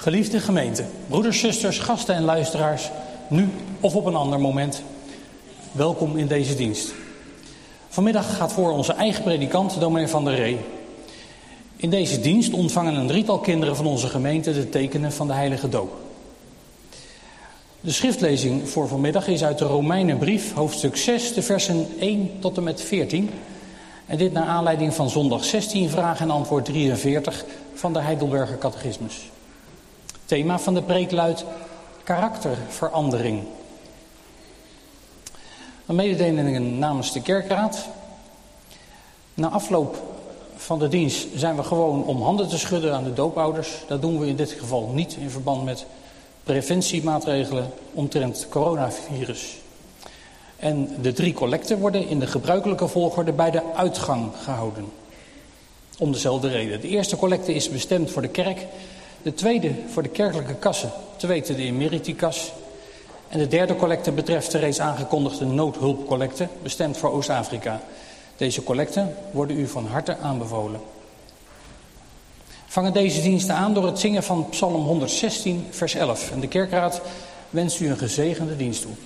Geliefde gemeente, broeders, zusters, gasten en luisteraars, nu of op een ander moment, welkom in deze dienst. Vanmiddag gaat voor onze eigen predikant, dominee Van der Ree. In deze dienst ontvangen een drietal kinderen van onze gemeente de tekenen van de heilige doop. De schriftlezing voor vanmiddag is uit de Romeinenbrief, hoofdstuk 6, de versen 1 tot en met 14. En dit naar aanleiding van zondag 16, vraag en antwoord 43 van de Heidelberger Catechismus. Het thema van de preek luidt karakterverandering. Een mededelingen namens de kerkraad. Na afloop van de dienst zijn we gewoon om handen te schudden aan de doopouders. Dat doen we in dit geval niet in verband met preventiemaatregelen omtrent het coronavirus. En de 3 collecten worden in de gebruikelijke volgorde bij de uitgang gehouden. Om dezelfde reden. De eerste collecte is bestemd voor de kerk. De tweede voor de kerkelijke kassen, te weten de Emeritikas. En de derde collecte betreft de reeds aangekondigde noodhulpcollecte, bestemd voor Oost-Afrika. Deze collecten worden u van harte aanbevolen. Vangen deze diensten aan door het zingen van Psalm 116, vers 11. En de kerkraad wenst u een gezegende dienst toe.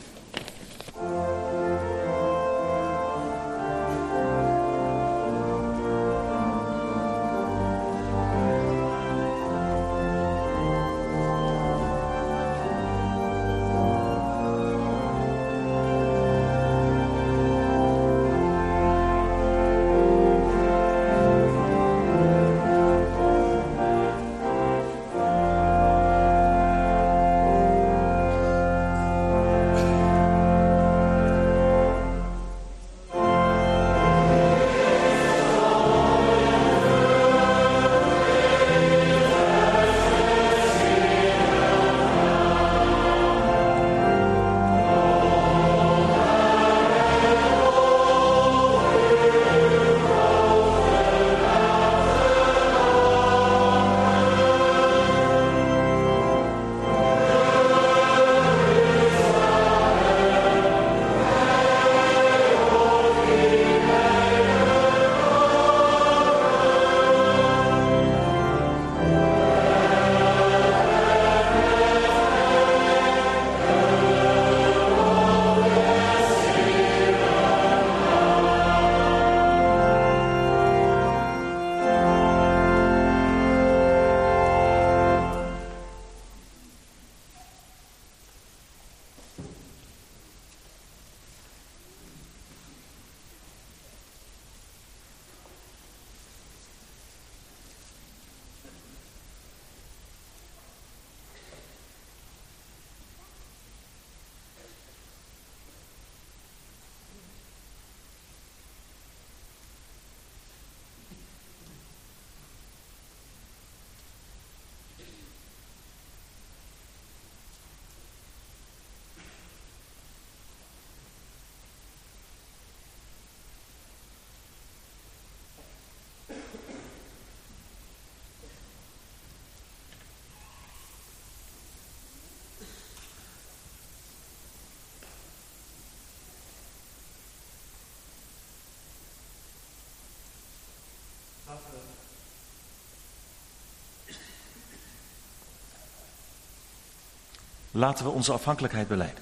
Laten we onze afhankelijkheid belijden.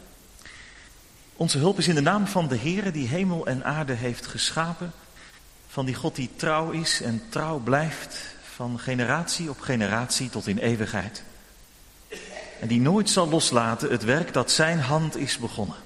Onze hulp is in de naam van de Heere die hemel en aarde heeft geschapen. Van die God die trouw is en trouw blijft. Van generatie op generatie tot in eeuwigheid. En die nooit zal loslaten het werk dat zijn hand is begonnen.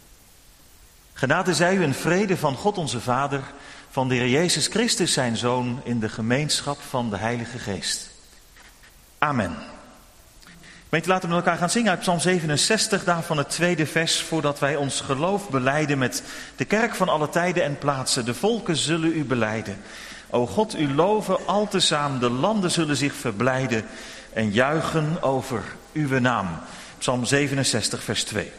Genade zij u en vrede van God onze Vader. Van de Heer Jezus Christus zijn Zoon in de gemeenschap van de Heilige Geest. Amen. Gemeente, laten we met elkaar gaan zingen uit Psalm 67, daarvan het tweede vers, voordat wij ons geloof belijden met de kerk van alle tijden en plaatsen. De volken zullen u belijden. O God, u loven altezaam, de landen zullen zich verblijden en juichen over uw naam. Psalm 67, vers 2.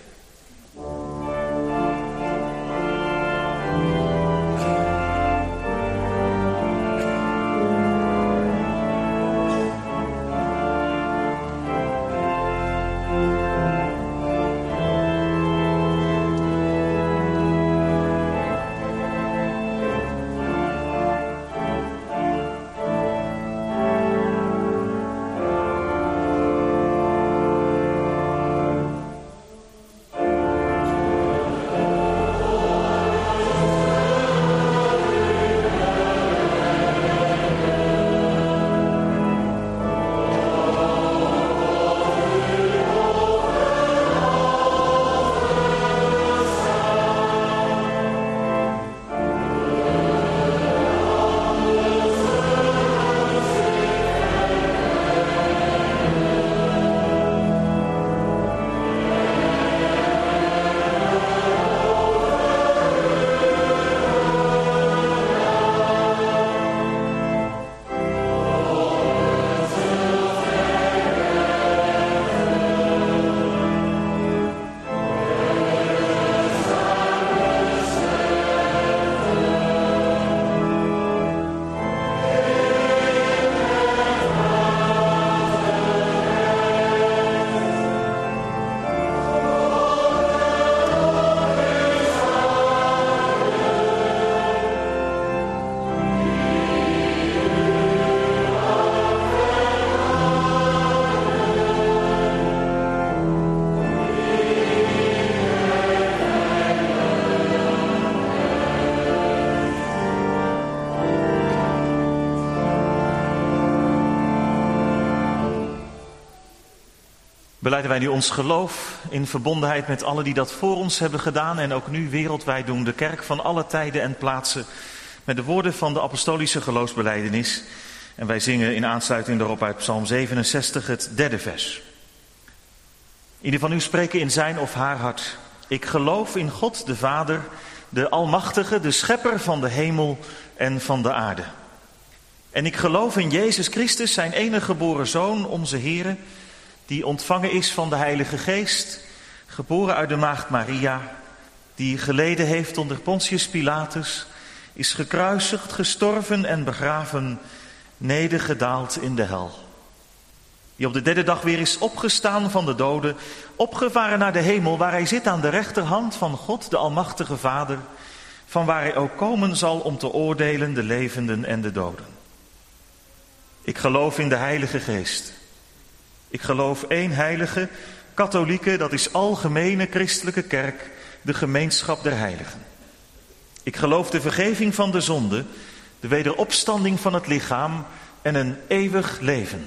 belijden wij nu ons geloof in verbondenheid met allen die dat voor ons hebben gedaan en ook nu wereldwijd doen, de kerk van alle tijden en plaatsen, met de woorden van de apostolische geloofsbelijdenis. En wij zingen in aansluiting daarop uit Psalm 67 het 3e vers. Ieder van u spreken in zijn of haar hart: ik geloof in God de Vader, de Almachtige, de Schepper van de hemel en van de aarde. En ik geloof in Jezus Christus, zijn enige geboren Zoon, onze Heere, die ontvangen is van de Heilige Geest, geboren uit de maagd Maria, die geleden heeft onder Pontius Pilatus, is gekruisigd, gestorven en begraven, nedergedaald in de hel. Die op de 3e dag weer is opgestaan van de doden, opgevaren naar de hemel, waar hij zit aan de rechterhand van God, de Almachtige Vader, van waar hij ook komen zal om te oordelen de levenden en de doden. Ik geloof in de Heilige Geest. Ik geloof één heilige, katholieke, dat is algemene christelijke kerk, de gemeenschap der heiligen. Ik geloof de vergeving van de zonde, de wederopstanding van het lichaam en een eeuwig leven.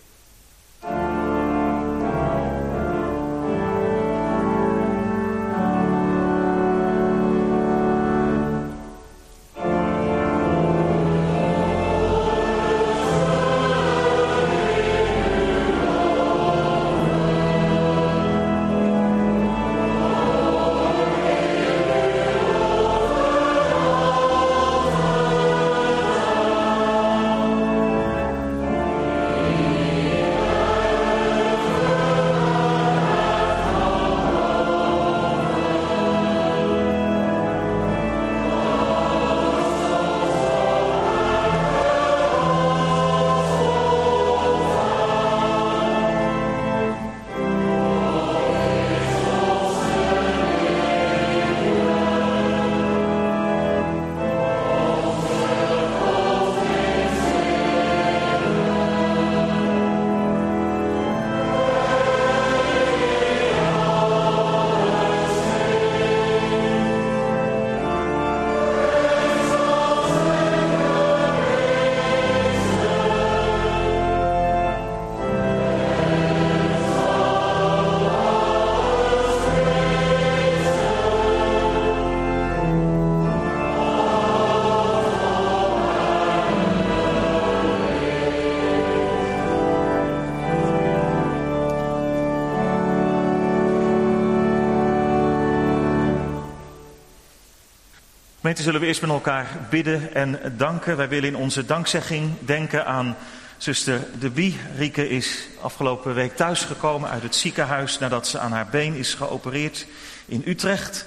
Gemeente, zullen we eerst met elkaar bidden en danken. Wij willen in onze dankzegging denken aan zuster De Bie. Rieke is afgelopen week thuisgekomen uit het ziekenhuis nadat ze aan haar been is geopereerd in Utrecht.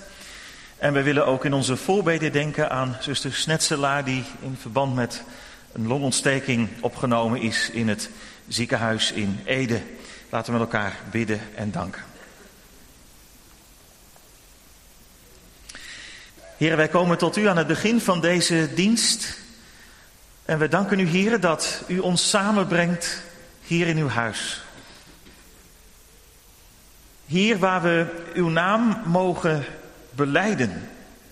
En wij willen ook in onze voorbeden denken aan zuster Snetselaar, die in verband met een longontsteking opgenomen is in het ziekenhuis in Ede. Laten we met elkaar bidden en danken. Heren, wij komen tot u aan het begin van deze dienst. En we danken u, heren, dat u ons samenbrengt hier in uw huis. Hier waar we uw naam mogen belijden.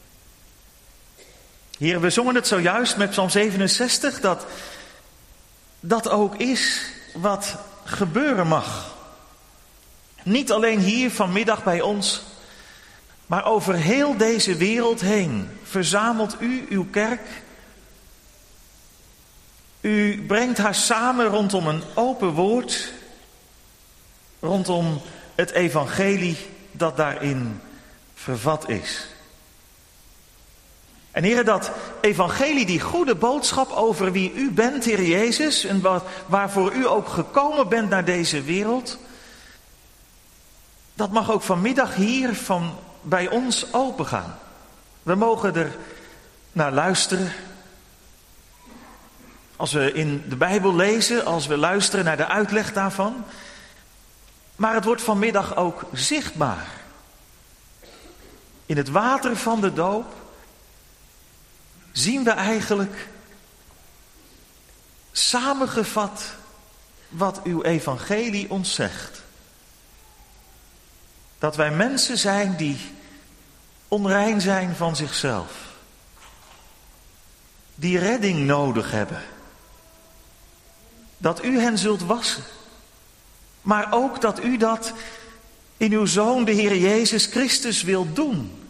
Heren, we zongen het zojuist met Psalm 67, dat dat ook is wat gebeuren mag. Niet alleen hier vanmiddag bij ons, maar over heel deze wereld heen verzamelt u uw kerk. U brengt haar samen rondom een open woord, rondom het evangelie dat daarin vervat is. En heren, dat evangelie, die goede boodschap over wie u bent, Heer Jezus, en waarvoor u ook gekomen bent naar deze wereld, dat mag ook vanmiddag hier bij ons opengaan. We mogen er naar luisteren. Als we in de Bijbel lezen, als we luisteren naar de uitleg daarvan. Maar het wordt vanmiddag ook zichtbaar. In het water van de doop zien we eigenlijk samengevat wat uw evangelie ons zegt. Dat wij mensen zijn die onrein zijn van zichzelf. Die redding nodig hebben. Dat u hen zult wassen. Maar ook dat u dat in uw Zoon, de Heer Jezus Christus, wilt doen.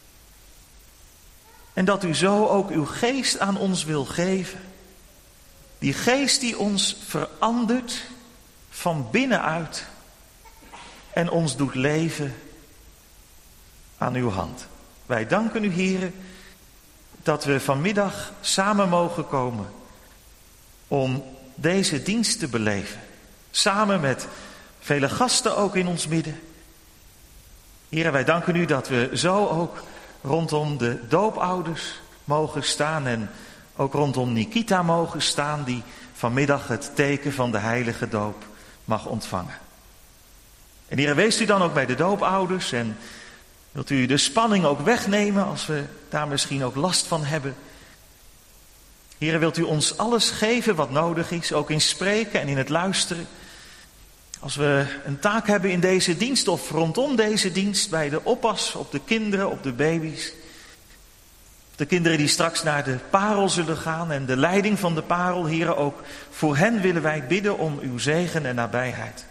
En dat u zo ook uw geest aan ons wil geven. Die geest die ons verandert van binnenuit en ons doet leven aan uw hand. Wij danken u, Heere, dat we vanmiddag samen mogen komen om deze dienst te beleven. Samen met vele gasten ook in ons midden. Heere, wij danken u dat we zo ook rondom de doopouders mogen staan en ook rondom Nikita mogen staan, die vanmiddag het teken van de heilige doop mag ontvangen. En Heere, wees u dan ook bij de doopouders en wilt u de spanning ook wegnemen als we daar misschien ook last van hebben. Heere, wilt u ons alles geven wat nodig is, ook in spreken en in het luisteren. Als we een taak hebben in deze dienst of rondom deze dienst, bij de oppas op de kinderen, op de baby's. De kinderen die straks naar de parel zullen gaan en de leiding van de parel, Heere, ook voor hen willen wij bidden om uw zegen en nabijheid.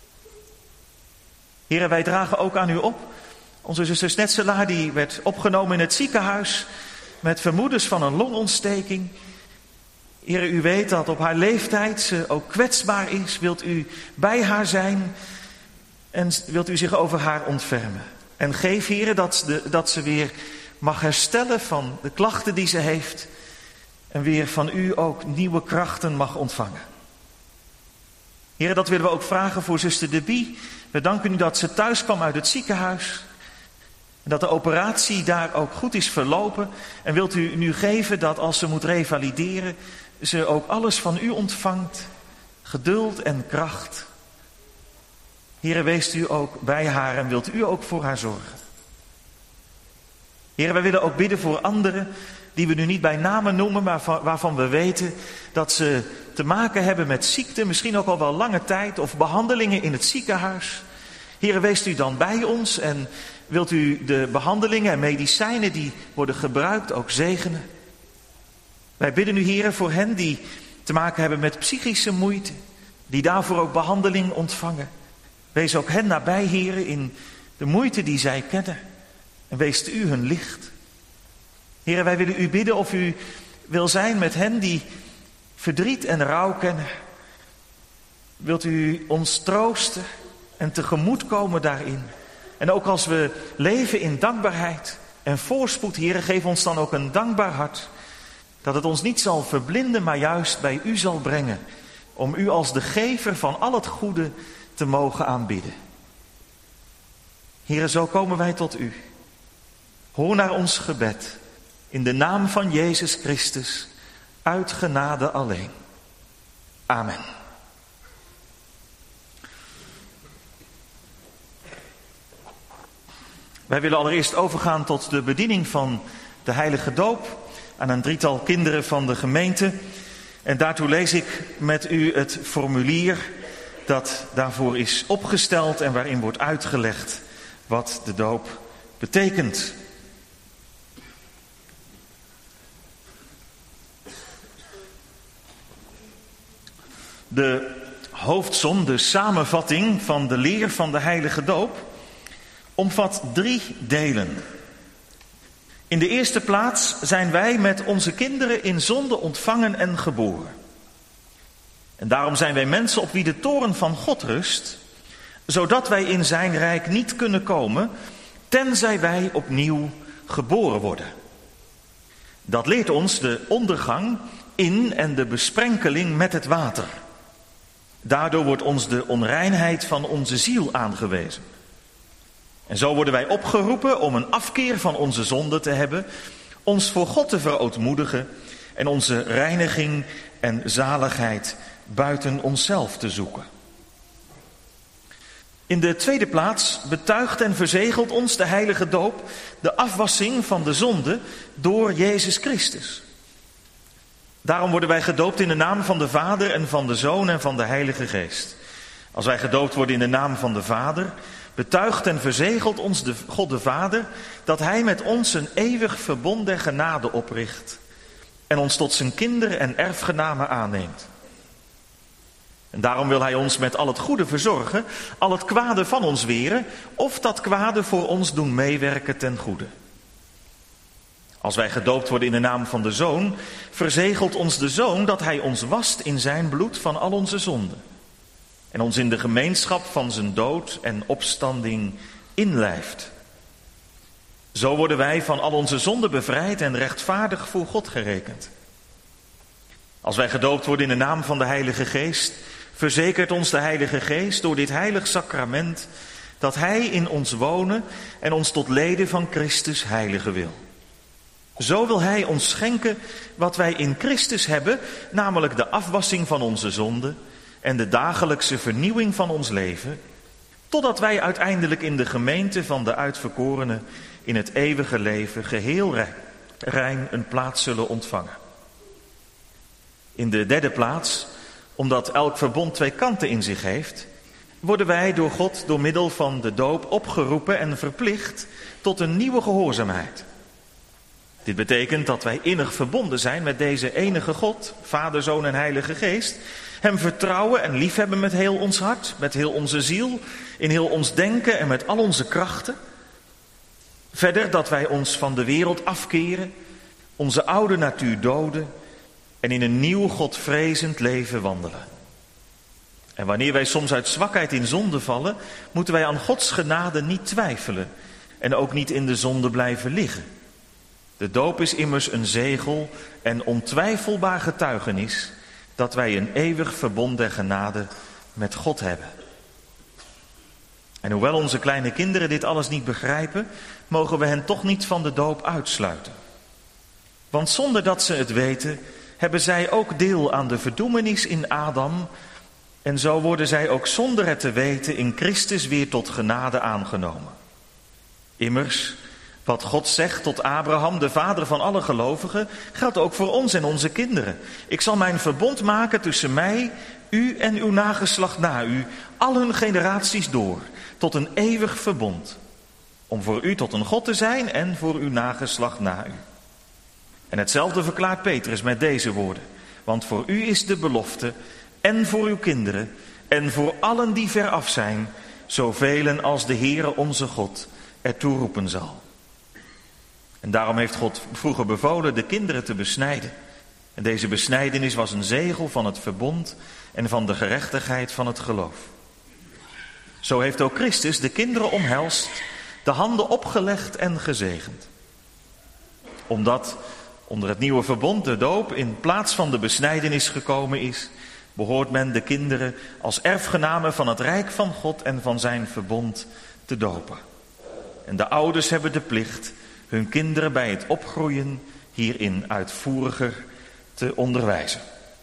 Heere, wij dragen ook aan u op. Onze zuster Snetselaar, die werd opgenomen in het ziekenhuis met vermoedens van een longontsteking. Heere, u weet dat op haar leeftijd ze ook kwetsbaar is. Wilt u bij haar zijn en wilt u zich over haar ontfermen. En geef, Heere, dat ze weer mag herstellen van de klachten die ze heeft. En weer van u ook nieuwe krachten mag ontvangen. Heere, dat willen we ook vragen voor zuster Debie. We danken u dat ze thuis kwam uit het ziekenhuis. En dat de operatie daar ook goed is verlopen. En wilt u nu geven dat als ze moet revalideren, ze ook alles van u ontvangt. Geduld en kracht. Heere, weest u ook bij haar en wilt u ook voor haar zorgen. Heere, wij willen ook bidden voor anderen die we nu niet bij namen noemen, maar waarvan we weten dat ze te maken hebben met ziekte, misschien ook al wel lange tijd, of behandelingen in het ziekenhuis. Heere, weest u dan bij ons en wilt u de behandelingen en medicijnen die worden gebruikt ook zegenen. Wij bidden u, Heere, voor hen die te maken hebben met psychische moeite, die daarvoor ook behandeling ontvangen. Wees ook hen nabij, Heere, in de moeite die zij kennen. En wees u hun licht. Heere, wij willen u bidden of u wil zijn met hen die verdriet en rouw kennen. Wilt u ons troosten en tegemoetkomen daarin. En ook als we leven in dankbaarheid en voorspoed, Heere, geef ons dan ook een dankbaar hart. Dat het ons niet zal verblinden, maar juist bij u zal brengen. Om u als de gever van al het goede te mogen aanbidden. Heere, zo komen wij tot u. Hoor naar ons gebed. In de naam van Jezus Christus. Uit genade alleen. Amen. Wij willen allereerst overgaan tot de bediening van de heilige doop aan een drietal kinderen van de gemeente. En daartoe lees ik met u het formulier dat daarvoor is opgesteld en waarin wordt uitgelegd wat de doop betekent. De hoofdsom, de samenvatting van de leer van de heilige doop, omvat 3 delen. In de eerste plaats zijn wij met onze kinderen in zonde ontvangen en geboren. En daarom zijn wij mensen op wie de toorn van God rust, zodat wij in zijn rijk niet kunnen komen, tenzij wij opnieuw geboren worden. Dat leert ons de ondergang in en de besprenkeling met het water. Daardoor wordt ons de onreinheid van onze ziel aangewezen. En zo worden wij opgeroepen om een afkeer van onze zonde te hebben, ons voor God te verootmoedigen en onze reiniging en zaligheid buiten onszelf te zoeken. In de tweede plaats betuigt en verzegelt ons de heilige doop de afwassing van de zonde door Jezus Christus. Daarom worden wij gedoopt in de naam van de Vader en van de Zoon en van de Heilige Geest. Als wij gedoopt worden in de naam van de Vader, betuigt en verzegelt ons God de Vader dat hij met ons een eeuwig verbond der genade opricht en ons tot zijn kinderen en erfgenamen aanneemt. En daarom wil hij ons met al het goede verzorgen, al het kwade van ons weren, of dat kwade voor ons doen meewerken ten goede. Als wij gedoopt worden in de naam van de Zoon, verzegelt ons de Zoon dat hij ons wast in zijn bloed van al onze zonden. En ons in de gemeenschap van zijn dood en opstanding inlijft. Zo worden wij van al onze zonden bevrijd en rechtvaardig voor God gerekend. Als wij gedoopt worden in de naam van de Heilige Geest, verzekert ons de Heilige Geest door dit heilig sacrament dat hij in ons wonen en ons tot leden van Christus heiligen wil. Zo wil hij ons schenken wat wij in Christus hebben, namelijk de afwassing van onze zonden en de dagelijkse vernieuwing van ons leven, totdat wij uiteindelijk in de gemeente van de uitverkorenen in het eeuwige leven geheel rein een plaats zullen ontvangen. In de derde plaats, omdat elk verbond twee kanten in zich heeft, worden wij door God door middel van de doop opgeroepen en verplicht tot een nieuwe gehoorzaamheid. Dit betekent dat wij innig verbonden zijn met deze enige God, Vader, Zoon en Heilige Geest, hem vertrouwen en liefhebben met heel ons hart, met heel onze ziel, in heel ons denken en met al onze krachten. Verder dat wij ons van de wereld afkeren, onze oude natuur doden en in een nieuw Godvrezend leven wandelen. En wanneer wij soms uit zwakheid in zonde vallen, moeten wij aan Gods genade niet twijfelen en ook niet in de zonde blijven liggen. De doop is immers een zegel en ontwijfelbaar getuigenis dat wij een eeuwig verbond der genade met God hebben. En hoewel onze kleine kinderen dit alles niet begrijpen, mogen we hen toch niet van de doop uitsluiten. Want zonder dat ze het weten, hebben zij ook deel aan de verdoemenis in Adam en zo worden zij ook zonder het te weten in Christus weer tot genade aangenomen. Immers, wat God zegt tot Abraham, de vader van alle gelovigen, geldt ook voor ons en onze kinderen. Ik zal mijn verbond maken tussen mij, u en uw nageslacht na u, al hun generaties door, tot een eeuwig verbond. Om voor u tot een God te zijn en voor uw nageslacht na u. En hetzelfde verklaart Petrus met deze woorden. Want voor u is de belofte, en voor uw kinderen, en voor allen die veraf zijn, zoveel als de Heere onze God ertoe roepen zal. En daarom heeft God vroeger bevolen de kinderen te besnijden. En deze besnijdenis was een zegel van het verbond en van de gerechtigheid van het geloof. Zo heeft ook Christus de kinderen omhelst, de handen opgelegd en gezegend. Omdat onder het nieuwe verbond de doop in plaats van de besnijdenis gekomen is, behoort men de kinderen als erfgenamen van het rijk van God en van zijn verbond te dopen. En de ouders hebben de plicht hun kinderen bij het opgroeien hierin uitvoeriger te onderwijzen.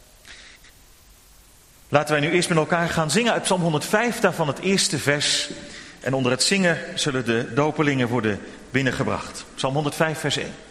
Laten wij nu eerst met elkaar gaan zingen uit Psalm 105, daarvan het eerste vers. En onder het zingen zullen de dopelingen worden binnengebracht. Psalm 105, vers 1.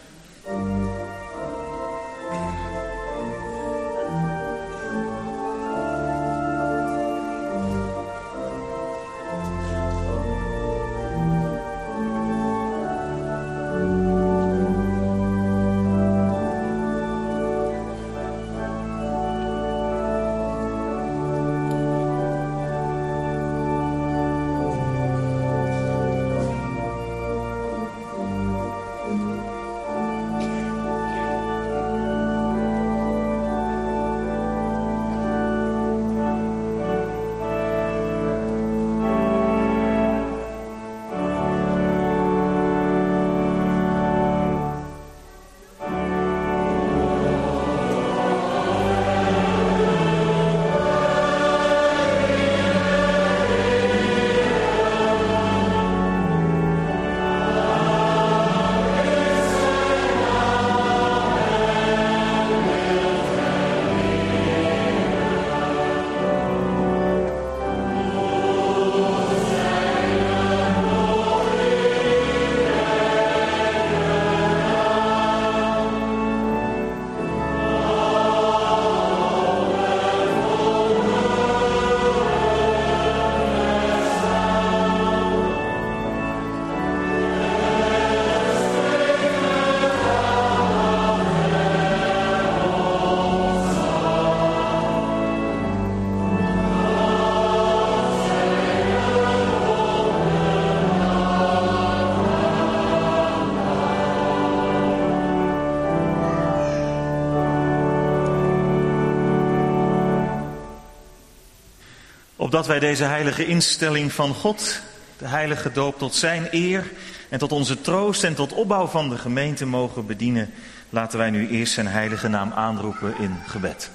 Opdat wij deze heilige instelling van God, de heilige doop, tot zijn eer en tot onze troost en tot opbouw van de gemeente mogen bedienen, laten wij nu eerst zijn heilige naam aanroepen in gebed.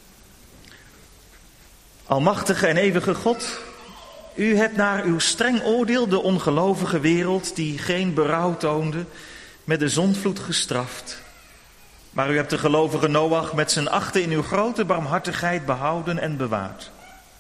Almachtige en eeuwige God, u hebt naar uw streng oordeel de ongelovige wereld, die geen berouw toonde, met de zondvloed gestraft. Maar u hebt de gelovige Noach met zijn 8 in uw grote barmhartigheid behouden en bewaard.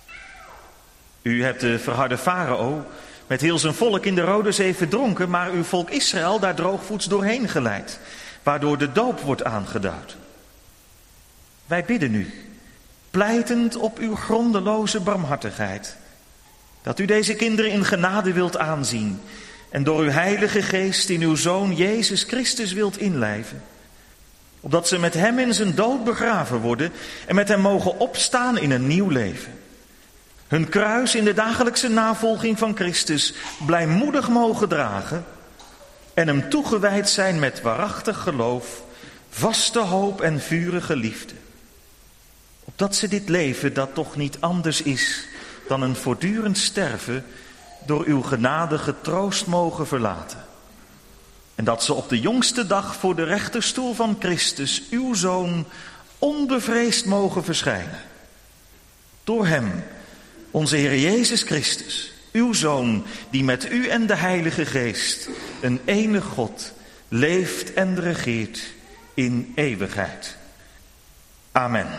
U hebt de verharde Farao met heel zijn volk in de Rode Zee verdronken, maar uw volk Israël daar droogvoets doorheen geleid, waardoor de doop wordt aangeduid. Wij bidden u, pleitend op uw grondeloze barmhartigheid, dat u deze kinderen in genade wilt aanzien en door uw heilige geest in uw Zoon Jezus Christus wilt inlijven, opdat ze met hem in zijn dood begraven worden en met hem mogen opstaan in een nieuw leven. Hun kruis in de dagelijkse navolging van Christus blijmoedig mogen dragen en hem toegewijd zijn met waarachtig geloof, vaste hoop en vurige liefde. Opdat ze dit leven, dat toch niet anders is dan een voortdurend sterven, door uw genade getroost mogen verlaten. En dat ze op de jongste dag voor de rechterstoel van Christus, uw Zoon, onbevreesd mogen verschijnen. Door hem, onze Heer Jezus Christus, uw Zoon, die met u en de Heilige Geest, een enig God, leeft en regeert in eeuwigheid. Amen.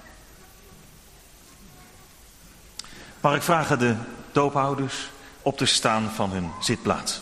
Mag ik vragen de doophouders op te staan van hun zitplaats.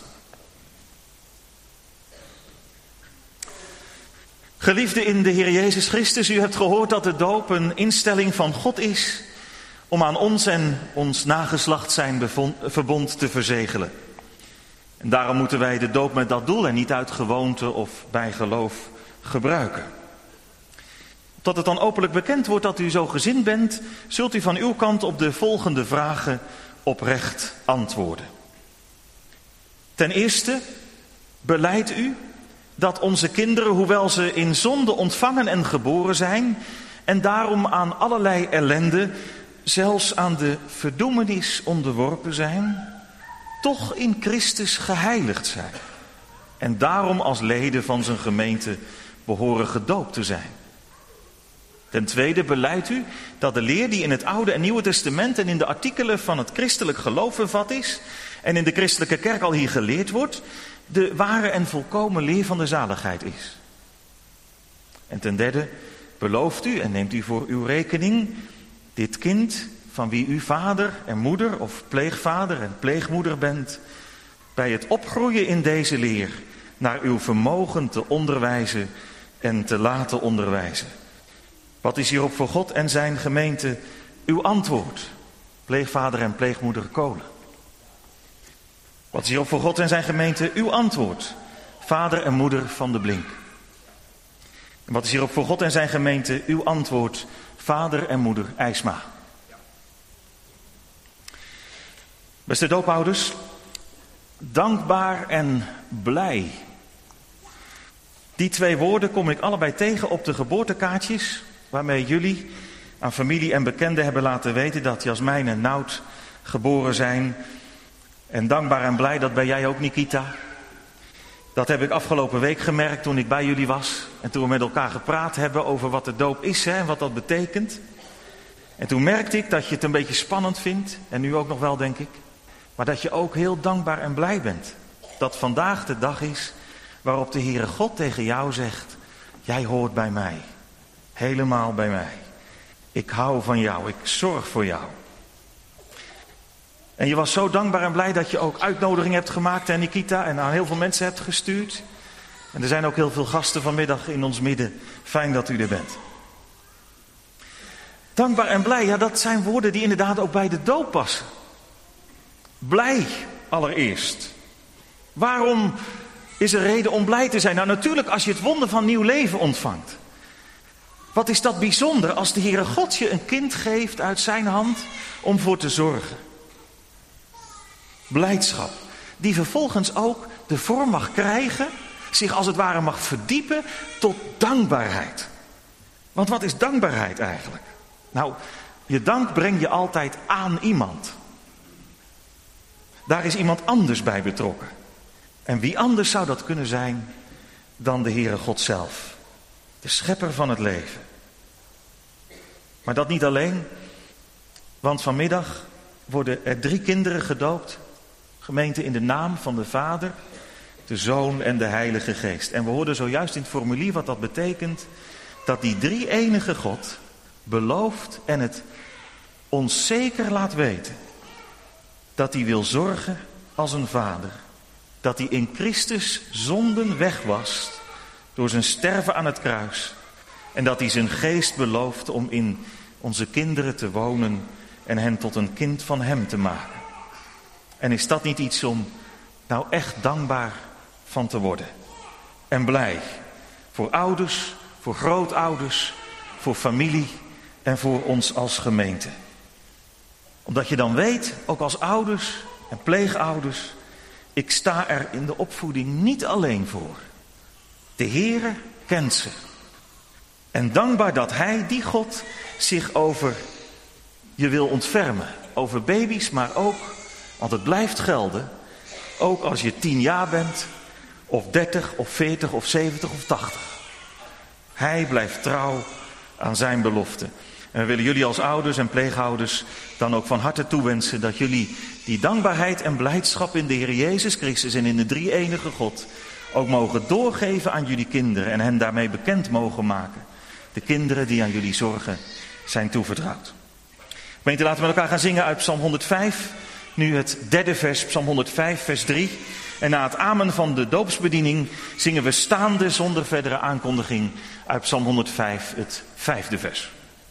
Geliefden in de Heer Jezus Christus, u hebt gehoord dat de doop een instelling van God is om aan ons en ons nageslacht zijn verbond te verzegelen. En daarom moeten wij de doop met dat doel en niet uit gewoonte of bijgeloof gebruiken. Dat het dan openlijk bekend wordt dat u zo gezind bent, zult u van uw kant op de volgende vragen oprecht antwoorden. Ten eerste, belijdt u dat onze kinderen, hoewel ze in zonde ontvangen en geboren zijn en daarom aan allerlei ellende, zelfs aan de verdoemenis onderworpen zijn, toch in Christus geheiligd zijn en daarom als leden van zijn gemeente behoren gedoopt te zijn. Ten tweede, belijdt u dat de leer die in het Oude en Nieuwe Testament en in de artikelen van het christelijk geloof vervat is en in de christelijke kerk al hier geleerd wordt, de ware en volkomen leer van de zaligheid is. En ten derde, belooft u en neemt u voor uw rekening dit kind, van wie u vader en moeder of pleegvader en pleegmoeder bent, bij het opgroeien in deze leer naar uw vermogen te onderwijzen en te laten onderwijzen. Wat is hierop voor God en zijn gemeente uw antwoord, pleegvader en pleegmoeder Kolen? Wat is hierop voor God en zijn gemeente uw antwoord, vader en moeder Van de Blink? En wat is hierop voor God en zijn gemeente uw antwoord, vader en moeder IJsma? Beste doopouders, dankbaar en blij. Die 2 woorden kom ik allebei tegen op de geboortekaartjes, waarmee jullie aan familie en bekenden hebben laten weten dat Jasmijn en Nout geboren zijn. En dankbaar en blij, dat ben jij ook, Nikita. Dat heb ik afgelopen week gemerkt toen ik bij jullie was. En toen we met elkaar gepraat hebben over wat de doop is en wat dat betekent. En toen merkte ik dat je het een beetje spannend vindt. En nu ook nog wel, denk ik. Maar dat je ook heel dankbaar en blij bent. Dat vandaag de dag is waarop de Heere God tegen jou zegt: jij hoort bij mij. Helemaal bij mij. Ik hou van jou. Ik zorg voor jou. En je was zo dankbaar en blij dat je ook uitnodiging hebt gemaakt, en Nikita, en aan heel veel mensen hebt gestuurd. En er zijn ook heel veel gasten vanmiddag in ons midden. Fijn dat u er bent. Dankbaar en blij, ja, dat zijn woorden die inderdaad ook bij de doop passen. Blij allereerst. Waarom is er reden om blij te zijn? Nou, natuurlijk als je het wonder van nieuw leven ontvangt. Wat is dat bijzonder als de Heere God je een kind geeft uit zijn hand om voor te zorgen. Blijdschap, die vervolgens ook de vorm mag krijgen, zich als het ware mag verdiepen tot dankbaarheid. Want wat is dankbaarheid eigenlijk? Nou, Je dank breng je altijd aan iemand. Daar is iemand anders bij betrokken. En wie anders zou dat kunnen zijn dan de Heere God zelf. De schepper van het leven. Maar dat niet alleen. Want vanmiddag worden er 3 kinderen gedoopt. Gemeente in de naam van de Vader, de Zoon en de Heilige Geest. En we hoorden zojuist in het formulier wat dat betekent. Dat die 3 enige God belooft en het ons zeker laat weten. Dat hij wil zorgen als een vader. Dat hij in Christus zonden wegwast door zijn sterven aan het kruis. En dat hij zijn geest belooft om in onze kinderen te wonen en hen tot een kind van hem te maken. En is dat niet iets om nou echt dankbaar van te worden? En blij voor ouders, voor grootouders, voor familie en voor ons als gemeente. Omdat je dan weet, ook als ouders en pleegouders, ik sta er in de opvoeding niet alleen voor. De Heere kent ze. En dankbaar dat Hij, die God, zich over je wil ontfermen. Over baby's, maar ook, want het blijft gelden, ook als je 10 jaar bent, of 30, of 40, of 70, of 80. Hij blijft trouw aan zijn belofte. En we willen jullie als ouders en pleegouders dan ook van harte toewensen dat jullie die dankbaarheid en blijdschap in de Heer Jezus Christus en in de 3 enige God ook mogen doorgeven aan jullie kinderen en hen daarmee bekend mogen maken. De kinderen die aan jullie zorgen zijn toevertrouwd. Gemeente, laten we met elkaar gaan zingen uit Psalm 105. Nu het 3e vers, Psalm 105, vers 3. En na het amen van de doopsbediening zingen we staande zonder verdere aankondiging uit Psalm 105, het 5e vers.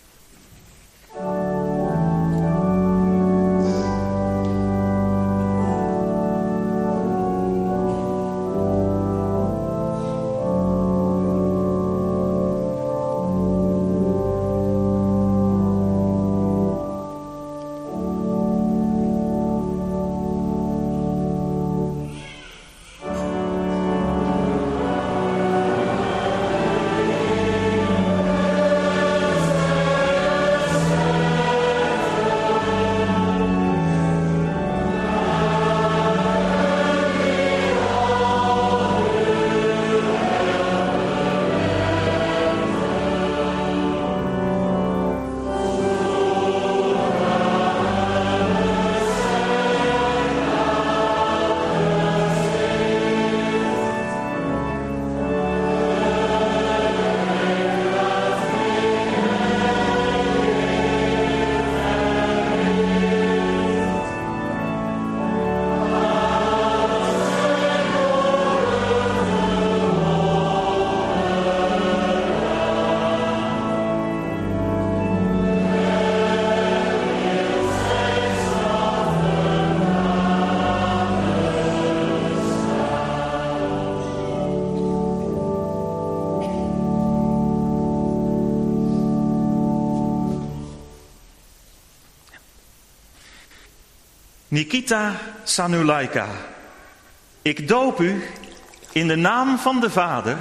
Nikita Sanulaika, ik doop u in de naam van de Vader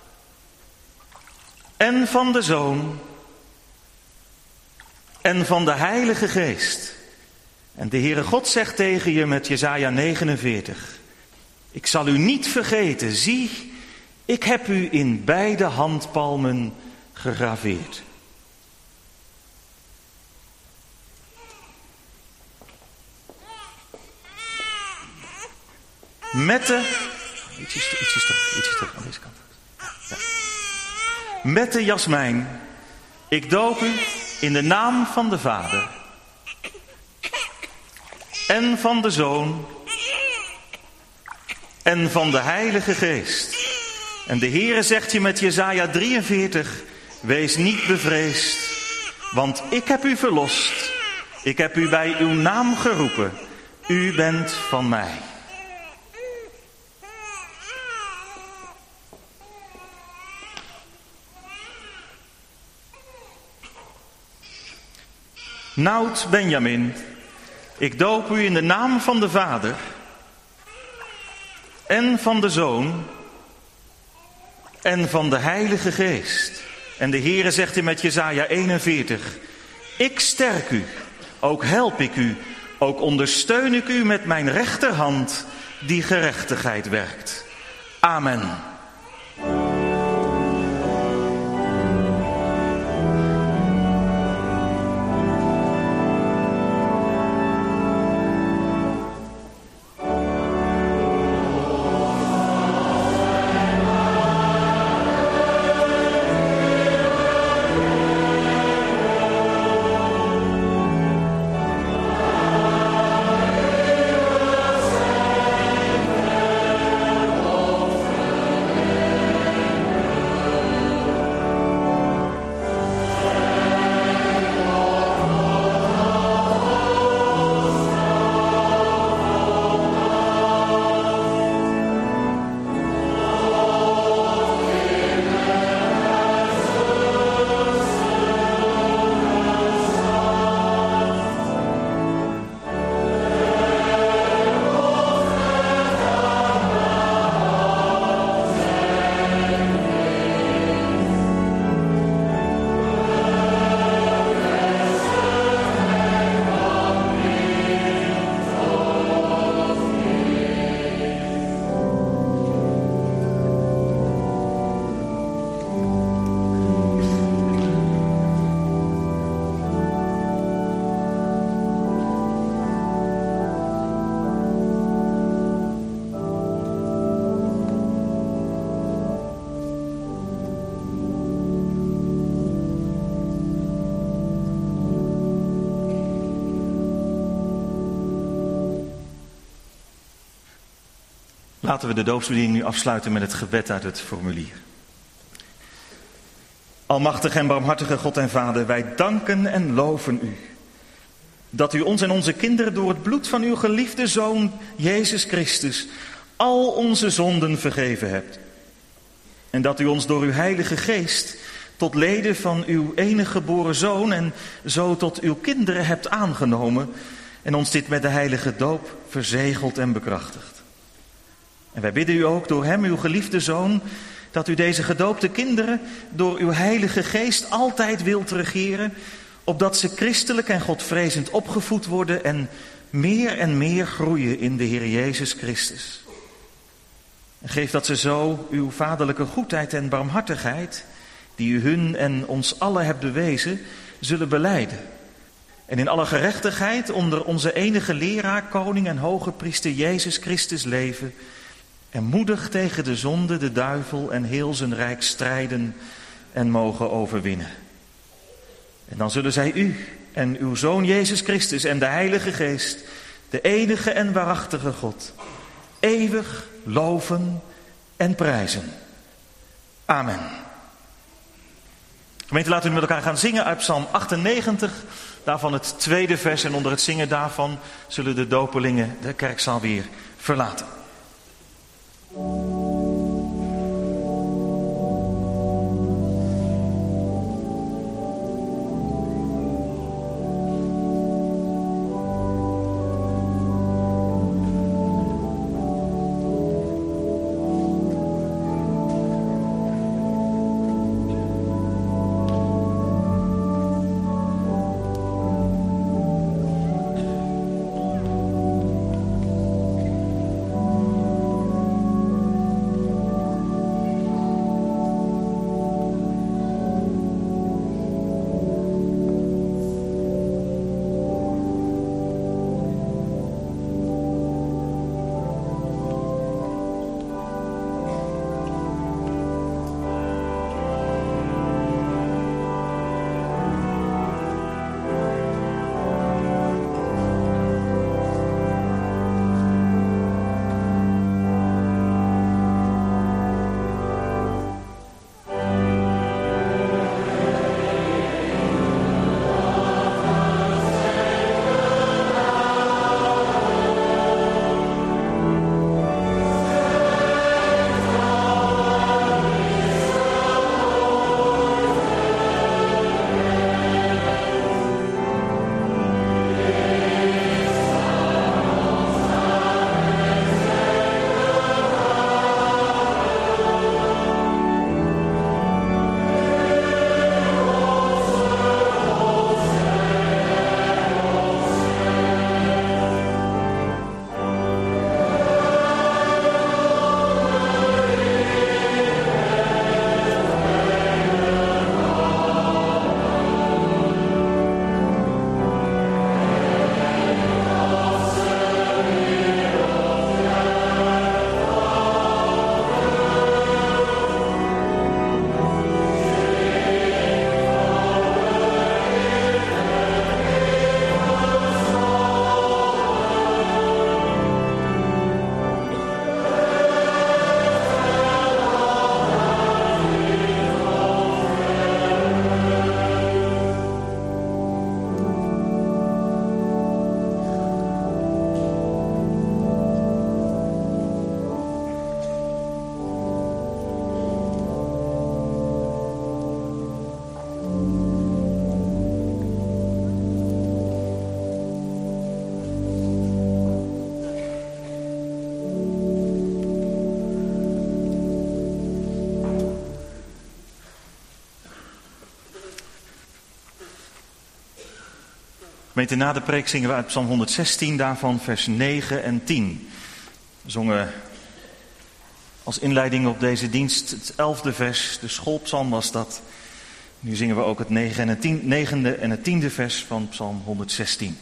en van de Zoon en van de Heilige Geest. En de Heere God zegt tegen je met Jesaja 49, ik zal u niet vergeten, zie, ik heb u in beide handpalmen gegraveerd. Met ietsjes terug aan deze kant. Ja. Met de jasmijn, ik doop u in de naam van de Vader en van de Zoon en van de Heilige Geest. En de Heere zegt je met Jesaja 43, wees niet bevreesd, want ik heb u verlost. Ik heb u bij uw naam geroepen. U bent van mij. Noud Benjamin, ik doop u in de naam van de Vader en van de Zoon en van de Heilige Geest. En de Heere zegt in met Jesaja 41, Ik sterk u, ook help ik u, ook ondersteun ik u met mijn rechterhand die gerechtigheid werkt. Amen. Laten we de doopsbediening nu afsluiten met het gebed uit het formulier. Almachtige en barmhartige God en Vader, wij danken en loven u. Dat u ons en onze kinderen door het bloed van uw geliefde Zoon, Jezus Christus, al onze zonden vergeven hebt. En dat u ons door uw Heilige Geest tot leden van uw enige geboren Zoon en zo tot uw kinderen hebt aangenomen en ons dit met de heilige doop verzegeld en bekrachtigt. En wij bidden u ook door hem, uw geliefde Zoon, dat u deze gedoopte kinderen door uw Heilige Geest altijd wilt regeren, opdat ze christelijk en godvrezend opgevoed worden en meer groeien in de Heer Jezus Christus. En geef dat ze zo uw vaderlijke goedheid en barmhartigheid, die u hun en ons allen hebt bewezen, zullen belijden. En in alle gerechtigheid onder onze enige leraar, koning en hoge priester Jezus Christus leven en moedig tegen de zonde, de duivel en heel zijn rijk strijden en mogen overwinnen. En dan zullen zij u en uw Zoon Jezus Christus en de Heilige Geest, de enige en waarachtige God, eeuwig loven en prijzen. Amen. Gemeente, laten we met elkaar gaan zingen uit Psalm 98, daarvan het tweede vers. En onder het zingen daarvan zullen de dopelingen de kerkzaal weer verlaten. Gemeente, na de preek zingen we uit Psalm 116, daarvan vers 9 en 10. We zongen als inleiding op deze dienst het 11e vers, de schoolpsalm was dat. Nu zingen we ook het 9e en het 10e vers van Psalm 116.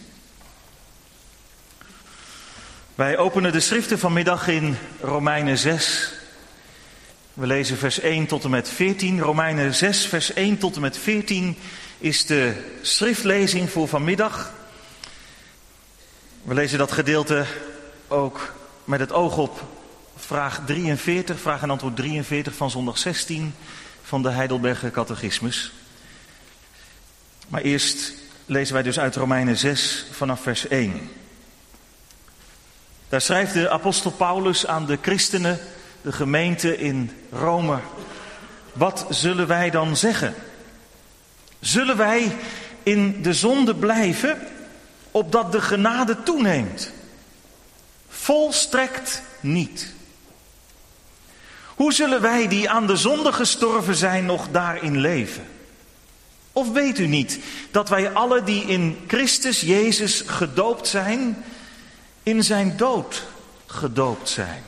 Wij openen de schriften vanmiddag in Romeinen 6. We lezen vers 1 tot en met 14. Romeinen 6, vers 1 tot en met 14 is de schriftlezing voor vanmiddag. We lezen dat gedeelte ook met het oog op vraag en antwoord 43 van zondag 16 van de Heidelberger Catechismus. Maar eerst lezen wij dus uit Romeinen 6 vanaf vers 1. Daar schrijft de apostel Paulus aan de christenen, de gemeente in Rome. Wat zullen wij dan zeggen? Zullen wij in de zonde blijven, opdat de genade toeneemt? Volstrekt niet. Hoe zullen wij die aan de zonde gestorven zijn nog daarin leven? Of weet u niet dat wij alle die in Christus Jezus gedoopt zijn, in zijn dood gedoopt zijn?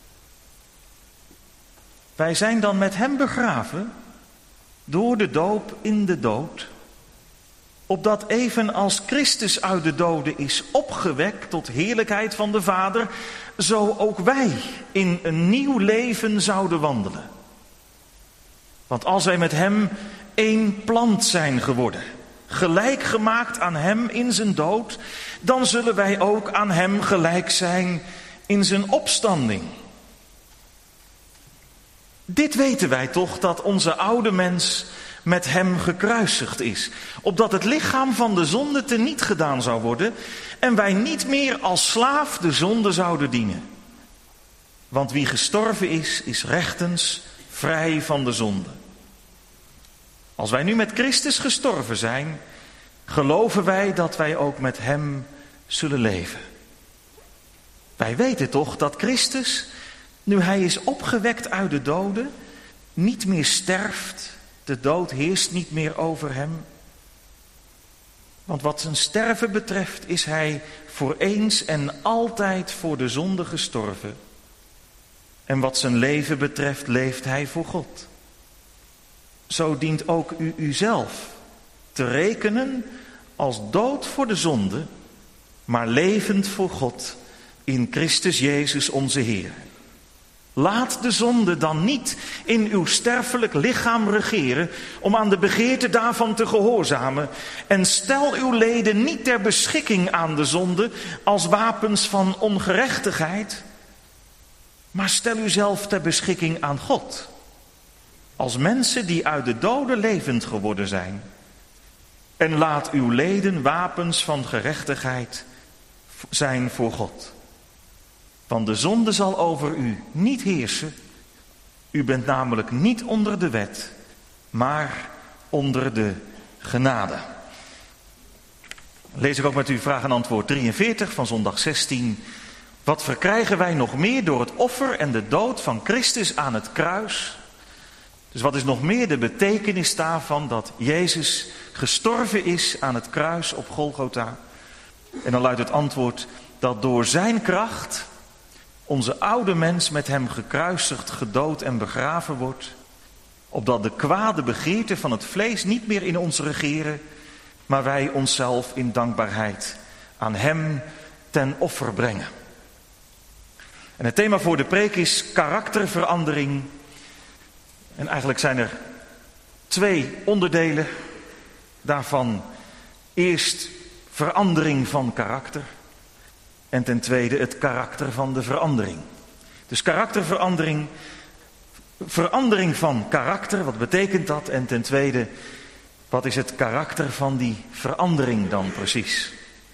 Wij zijn dan met hem begraven door de doop in de dood, opdat evenals Christus uit de doden is opgewekt tot heerlijkheid van de Vader, zo ook wij in een nieuw leven zouden wandelen. Want als wij met hem één plant zijn geworden, gelijk gemaakt aan hem in zijn dood, dan zullen wij ook aan hem gelijk zijn in zijn opstanding. Dit weten wij toch, dat onze oude mens met hem gekruisigd is, opdat het lichaam van de zonde teniet gedaan zou worden en wij niet meer als slaaf de zonde zouden dienen. Want wie gestorven is, is rechtens vrij van de zonde. Als wij nu met Christus gestorven zijn, geloven wij dat wij ook met hem zullen leven. Wij weten toch dat Christus, nu hij is opgewekt uit de doden, niet meer sterft. De dood heerst niet meer over hem. Want wat zijn sterven betreft is hij voor eens en altijd voor de zonde gestorven. En wat zijn leven betreft leeft hij voor God. Zo dient ook u uzelf te rekenen als dood voor de zonde, maar levend voor God in Christus Jezus onze Heer. Laat de zonde dan niet in uw sterfelijk lichaam regeren om aan de begeerte daarvan te gehoorzamen. En stel uw leden niet ter beschikking aan de zonde als wapens van ongerechtigheid, maar stel uzelf ter beschikking aan God. Als mensen die uit de doden levend geworden zijn. En laat uw leden wapens van gerechtigheid zijn voor God. Want de zonde zal over u niet heersen. U bent namelijk niet onder de wet, maar onder de genade. Lees ik ook met u vraag en antwoord 43 van zondag 16. Wat verkrijgen wij nog meer door het offer en de dood van Christus aan het kruis? Dus wat is nog meer de betekenis daarvan dat Jezus gestorven is aan het kruis op Golgotha? En dan luidt het antwoord dat door zijn kracht onze oude mens met hem gekruisigd, gedood en begraven wordt, opdat de kwade begeerten van het vlees niet meer in ons regeren, maar wij onszelf in dankbaarheid aan hem ten offer brengen. En het thema voor de preek is karakterverandering. En eigenlijk zijn er 2 onderdelen daarvan. Eerst verandering van karakter. En ten tweede het karakter van de verandering. Dus karakterverandering, verandering van karakter, wat betekent dat? En ten tweede, wat is het karakter van die verandering dan precies?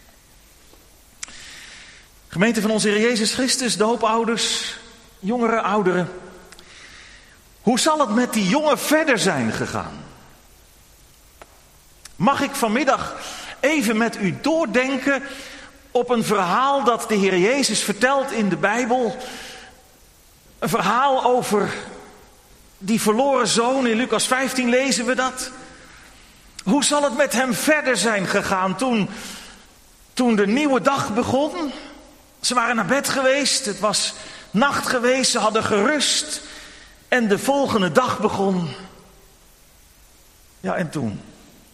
Gemeente van onze Heer Jezus Christus, doopouders, jongeren, ouderen. Hoe zal het met die jongen verder zijn gegaan? Mag ik vanmiddag even met u doordenken op een verhaal dat de Heer Jezus vertelt in de Bijbel. Een verhaal over die verloren zoon. In Lucas 15 lezen we dat. Hoe zal het met hem verder zijn gegaan toen Toen de nieuwe dag begon, ze waren naar bed geweest, het was nacht geweest, ze hadden gerust. En de volgende dag begon. Ja, en toen?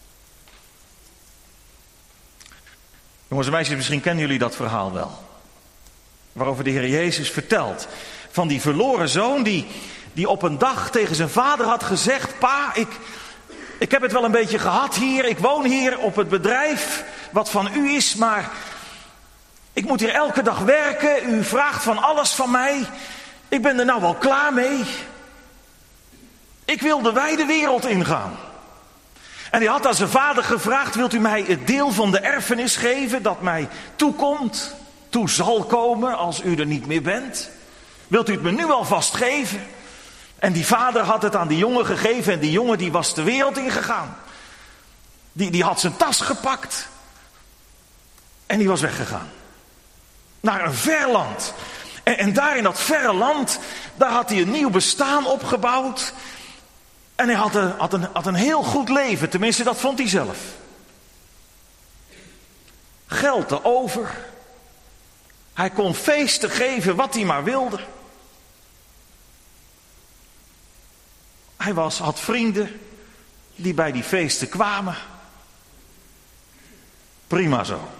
Jongens en meisjes, misschien kennen jullie dat verhaal wel. Waarover de Heer Jezus vertelt. Van die verloren zoon die op een dag tegen zijn vader had gezegd: Pa, ik heb het wel een beetje gehad hier. Ik woon hier op het bedrijf wat van u is, maar ik moet hier elke dag werken. U vraagt van alles van mij. Ik ben er nou wel klaar mee. Ik wil de wijde wereld ingaan. En hij had aan zijn vader gevraagd: wilt u mij het deel van de erfenis geven dat mij toekomt, toe zal komen als u er niet meer bent? Wilt u het me nu alvast geven? En die vader had het aan die jongen gegeven en die jongen die was de wereld ingegaan. Die had zijn tas gepakt en die was weggegaan. Naar een ver land. En daar in dat verre land, daar had hij een nieuw bestaan opgebouwd. En hij had een heel goed leven, tenminste dat vond hij zelf. Geld erover. Hij kon feesten geven wat hij maar wilde. Hij had vrienden die bij die feesten kwamen. Prima zo.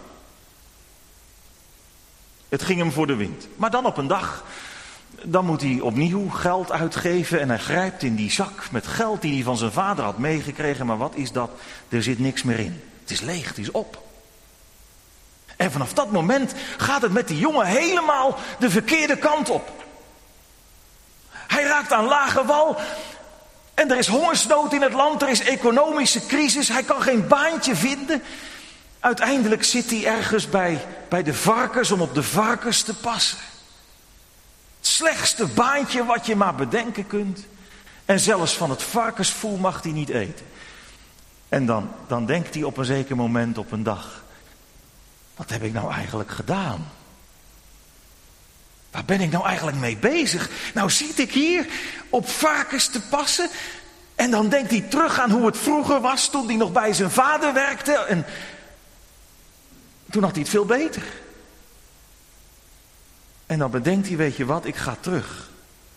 Het ging hem voor de wind. Maar dan op een dag, dan moet hij opnieuw geld uitgeven en hij grijpt in die zak met geld die hij van zijn vader had meegekregen. Maar wat is dat? Er zit niks meer in. Het is leeg, het is op. En vanaf dat moment gaat het met die jongen helemaal de verkeerde kant op. Hij raakt aan lage wal en er is hongersnood in het land, er is economische crisis, hij kan geen baantje vinden. Uiteindelijk zit hij ergens bij de varkens om op de varkens te passen. Het slechtste baantje wat je maar bedenken kunt. En zelfs van het varkensvoer mag hij niet eten. En dan denkt hij op een zeker moment op een dag: wat heb ik nou eigenlijk gedaan? Waar ben ik nou eigenlijk mee bezig? Nou zit ik hier op varkens te passen. En dan denkt hij terug aan hoe het vroeger was toen hij nog bij zijn vader werkte. En toen had hij het veel beter. En dan bedenkt hij: weet je wat, ik ga terug.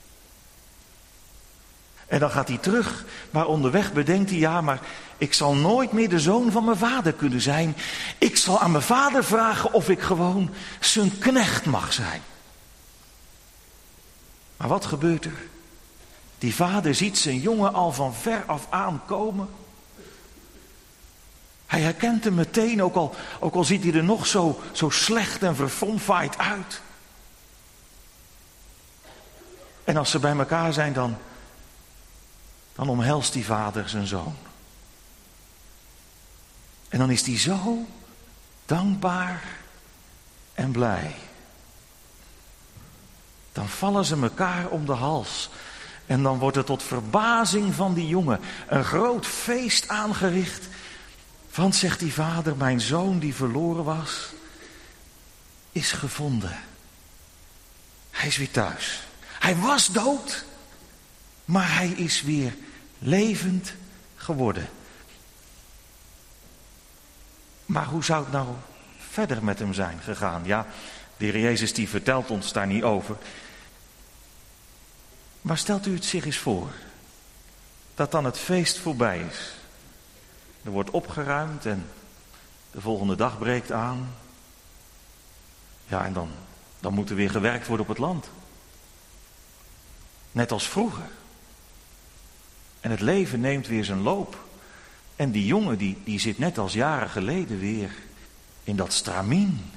En dan gaat hij terug, maar onderweg bedenkt hij: ja, maar ik zal nooit meer de zoon van mijn vader kunnen zijn. Ik zal aan mijn vader vragen of ik gewoon zijn knecht mag zijn. Maar wat gebeurt er? Die vader ziet zijn jongen al van ver af aankomen. Hij herkent hem meteen, ook al ziet hij er nog zo slecht en verfomfaaid uit. En als ze bij elkaar zijn, dan omhelst die vader zijn zoon. En dan is hij zo dankbaar en blij. Dan vallen ze elkaar om de hals. En dan wordt er tot verbazing van die jongen een groot feest aangericht. Want, zegt die vader, mijn zoon die verloren was, is gevonden. Hij is weer thuis. Hij was dood, maar hij is weer levend geworden. Maar hoe zou het nou verder met hem zijn gegaan? Ja, de Heer Jezus die vertelt ons daar niet over. Maar stelt u het zich eens voor, dat dan het feest voorbij is. Er wordt opgeruimd en de volgende dag breekt aan. Ja, en dan moet er weer gewerkt worden op het land. Net als vroeger. En het leven neemt weer zijn loop. En die jongen die zit net als jaren geleden weer in dat stramien.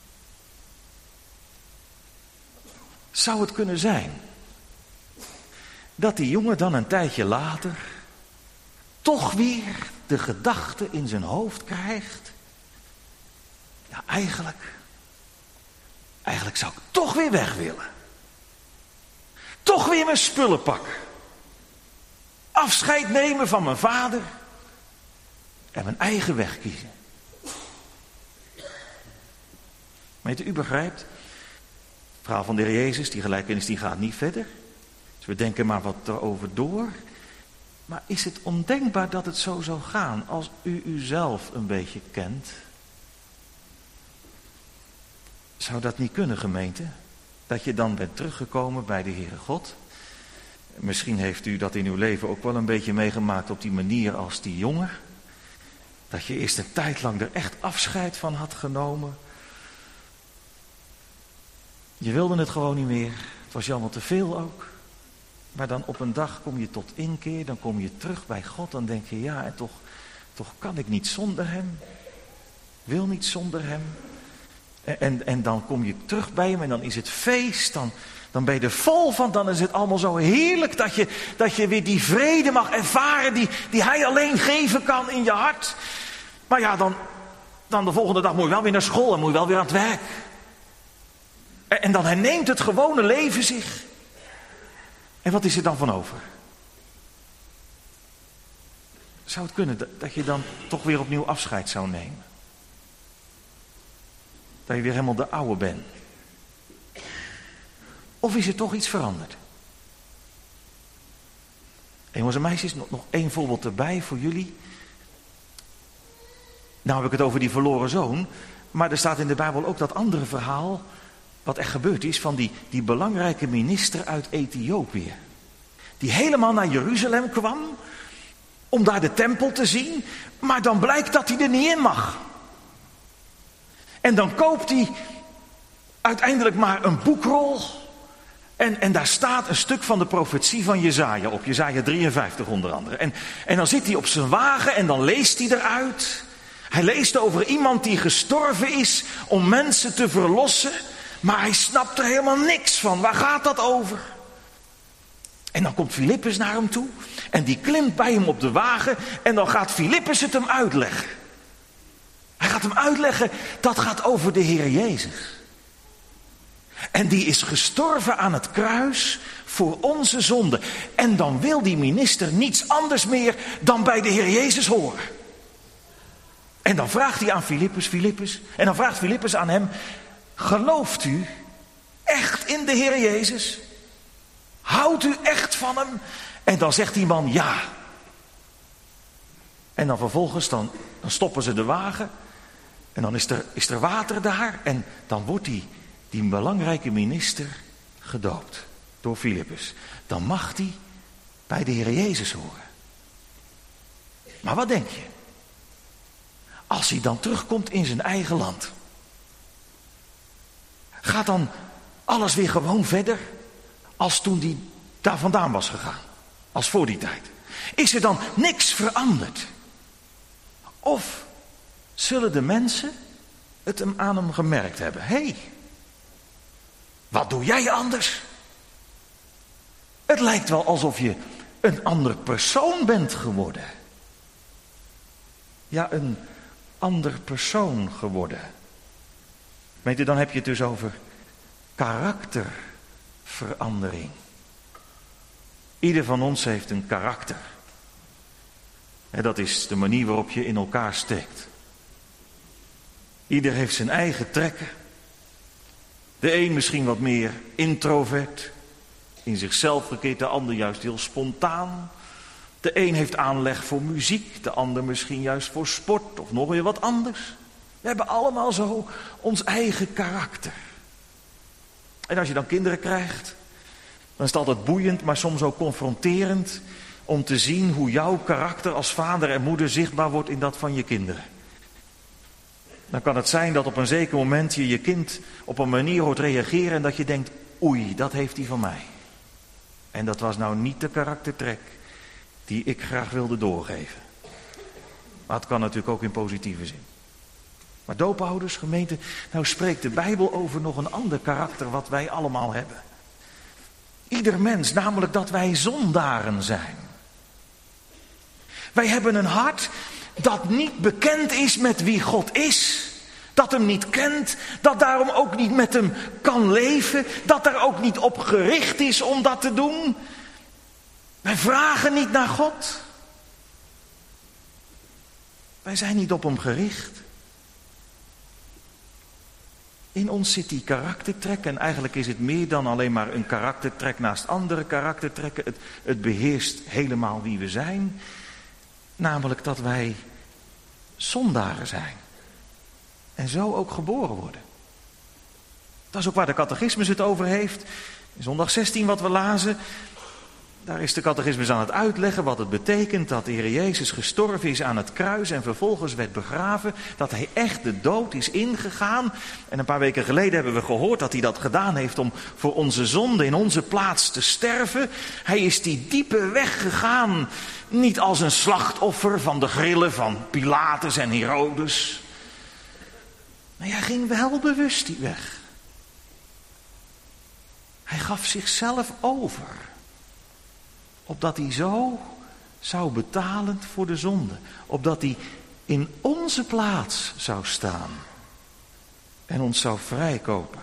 Zou het kunnen zijn dat die jongen dan een tijdje later toch weer de gedachte in zijn hoofd krijgt: ja, eigenlijk zou ik toch weer weg willen. Toch weer mijn spullen pakken. Afscheid nemen van mijn vader. En mijn eigen weg kiezen. Weet u begrijpt, het verhaal van de Heer Jezus, die gelijkenis die gaat niet verder. Dus we denken maar wat erover door. Maar is het ondenkbaar dat het zo zou gaan als u uzelf een beetje kent? Zou dat niet kunnen, gemeente? Dat je dan bent teruggekomen bij de Heere God? Misschien heeft u dat in uw leven ook wel een beetje meegemaakt op die manier als die jongen. Dat je eerst een tijd lang er echt afscheid van had genomen. Je wilde het gewoon niet meer. Het was je allemaal te veel ook. Maar dan op een dag kom je tot inkeer. Dan kom je terug bij God. Dan denk je, ja, en toch kan ik niet zonder hem. Wil niet zonder hem. En dan kom je terug bij hem en dan is het feest. Dan ben je er vol van. Dan is het allemaal zo heerlijk dat je weer die vrede mag ervaren die hij alleen geven kan in je hart. Maar ja, dan de volgende dag moet je wel weer naar school en moet je wel weer aan het werk. En dan herneemt het gewone leven zich. En wat is er dan van over? Zou het kunnen dat je dan toch weer opnieuw afscheid zou nemen? Dat je weer helemaal de oude bent? Of is er toch iets veranderd? En jongens en meisjes, nog één voorbeeld erbij voor jullie. Nou heb ik het over die verloren zoon. Maar er staat in de Bijbel ook dat andere verhaal. Wat echt gebeurd is van die belangrijke minister uit Ethiopië. Die helemaal naar Jeruzalem kwam. Om daar de tempel te zien. Maar dan blijkt dat hij er niet in mag. En dan koopt hij uiteindelijk maar een boekrol. En daar staat een stuk van de profetie van Jesaja op. Jesaja 53 onder andere. En dan zit hij op zijn wagen en dan leest hij eruit. Hij leest over iemand die gestorven is om mensen te verlossen. Maar hij snapt er helemaal niks van. Waar gaat dat over? En dan komt Filippus naar hem toe. En die klimt bij hem op de wagen. En dan gaat Filippus het hem uitleggen. Hij gaat hem uitleggen, dat gaat over de Heer Jezus. En die is gestorven aan het kruis voor onze zonde. En dan wil die minister niets anders meer dan bij de Heer Jezus horen. En dan vraagt hij aan Filippus. En dan vraagt Filippus aan hem: gelooft u echt in de Heer Jezus? Houdt u echt van hem? En dan zegt die man ja. En dan vervolgens dan stoppen ze de wagen. En dan is er water daar. En dan wordt die belangrijke minister gedoopt door Filippus. Dan mag hij bij de Heer Jezus horen. Maar wat denk je? Als hij dan terugkomt in zijn eigen land. Gaat dan alles weer gewoon verder als toen hij daar vandaan was gegaan? Als voor die tijd. Is er dan niks veranderd? Of zullen de mensen het aan hem gemerkt hebben? Hé, wat doe jij anders? Het lijkt wel alsof je een ander persoon bent geworden. Ja, een ander persoon geworden. Weet je, dan heb je het dus over karakterverandering. Ieder van ons heeft een karakter. En dat is de manier waarop je in elkaar steekt. Ieder heeft zijn eigen trekken. De een misschien wat meer introvert, in zichzelf gekeerd, de ander juist heel spontaan. De een heeft aanleg voor muziek, de ander misschien juist voor sport of nog weer wat anders. We hebben allemaal zo ons eigen karakter. En als je dan kinderen krijgt, dan is het altijd boeiend, maar soms ook confronterend om te zien hoe jouw karakter als vader en moeder zichtbaar wordt in dat van je kinderen. Dan kan het zijn dat op een zeker moment je kind op een manier hoort reageren en dat je denkt, oei, dat heeft hij van mij. En dat was nou niet de karaktertrek die ik graag wilde doorgeven. Maar het kan natuurlijk ook in positieve zin. Maar doopouders, gemeente, nou spreekt de Bijbel over nog een ander karakter wat wij allemaal hebben. Ieder mens, namelijk dat wij zondaren zijn. Wij hebben een hart dat niet bekend is met wie God is. Dat hem niet kent, dat daarom ook niet met hem kan leven. Dat daar ook niet op gericht is om dat te doen. Wij vragen niet naar God. Wij zijn niet op hem gericht. In ons zit die karaktertrek en eigenlijk is het meer dan alleen maar een karaktertrek naast andere karaktertrekken. Het beheerst helemaal wie we zijn. Namelijk dat wij zondaren zijn. En zo ook geboren worden. Dat is ook waar de catechismus het over heeft. In zondag 16 wat we lazen, daar is de catechismus aan het uitleggen wat het betekent dat de Heer Jezus gestorven is aan het kruis en vervolgens werd begraven. Dat hij echt de dood is ingegaan. En een paar weken geleden hebben we gehoord dat hij dat gedaan heeft om voor onze zonde in onze plaats te sterven. Hij is die diepe weg gegaan, niet als een slachtoffer van de grillen van Pilatus en Herodes. Maar hij ging wel bewust die weg. Hij gaf zichzelf over, opdat hij zo zou betalen voor de zonde. Opdat hij in onze plaats zou staan en ons zou vrijkopen.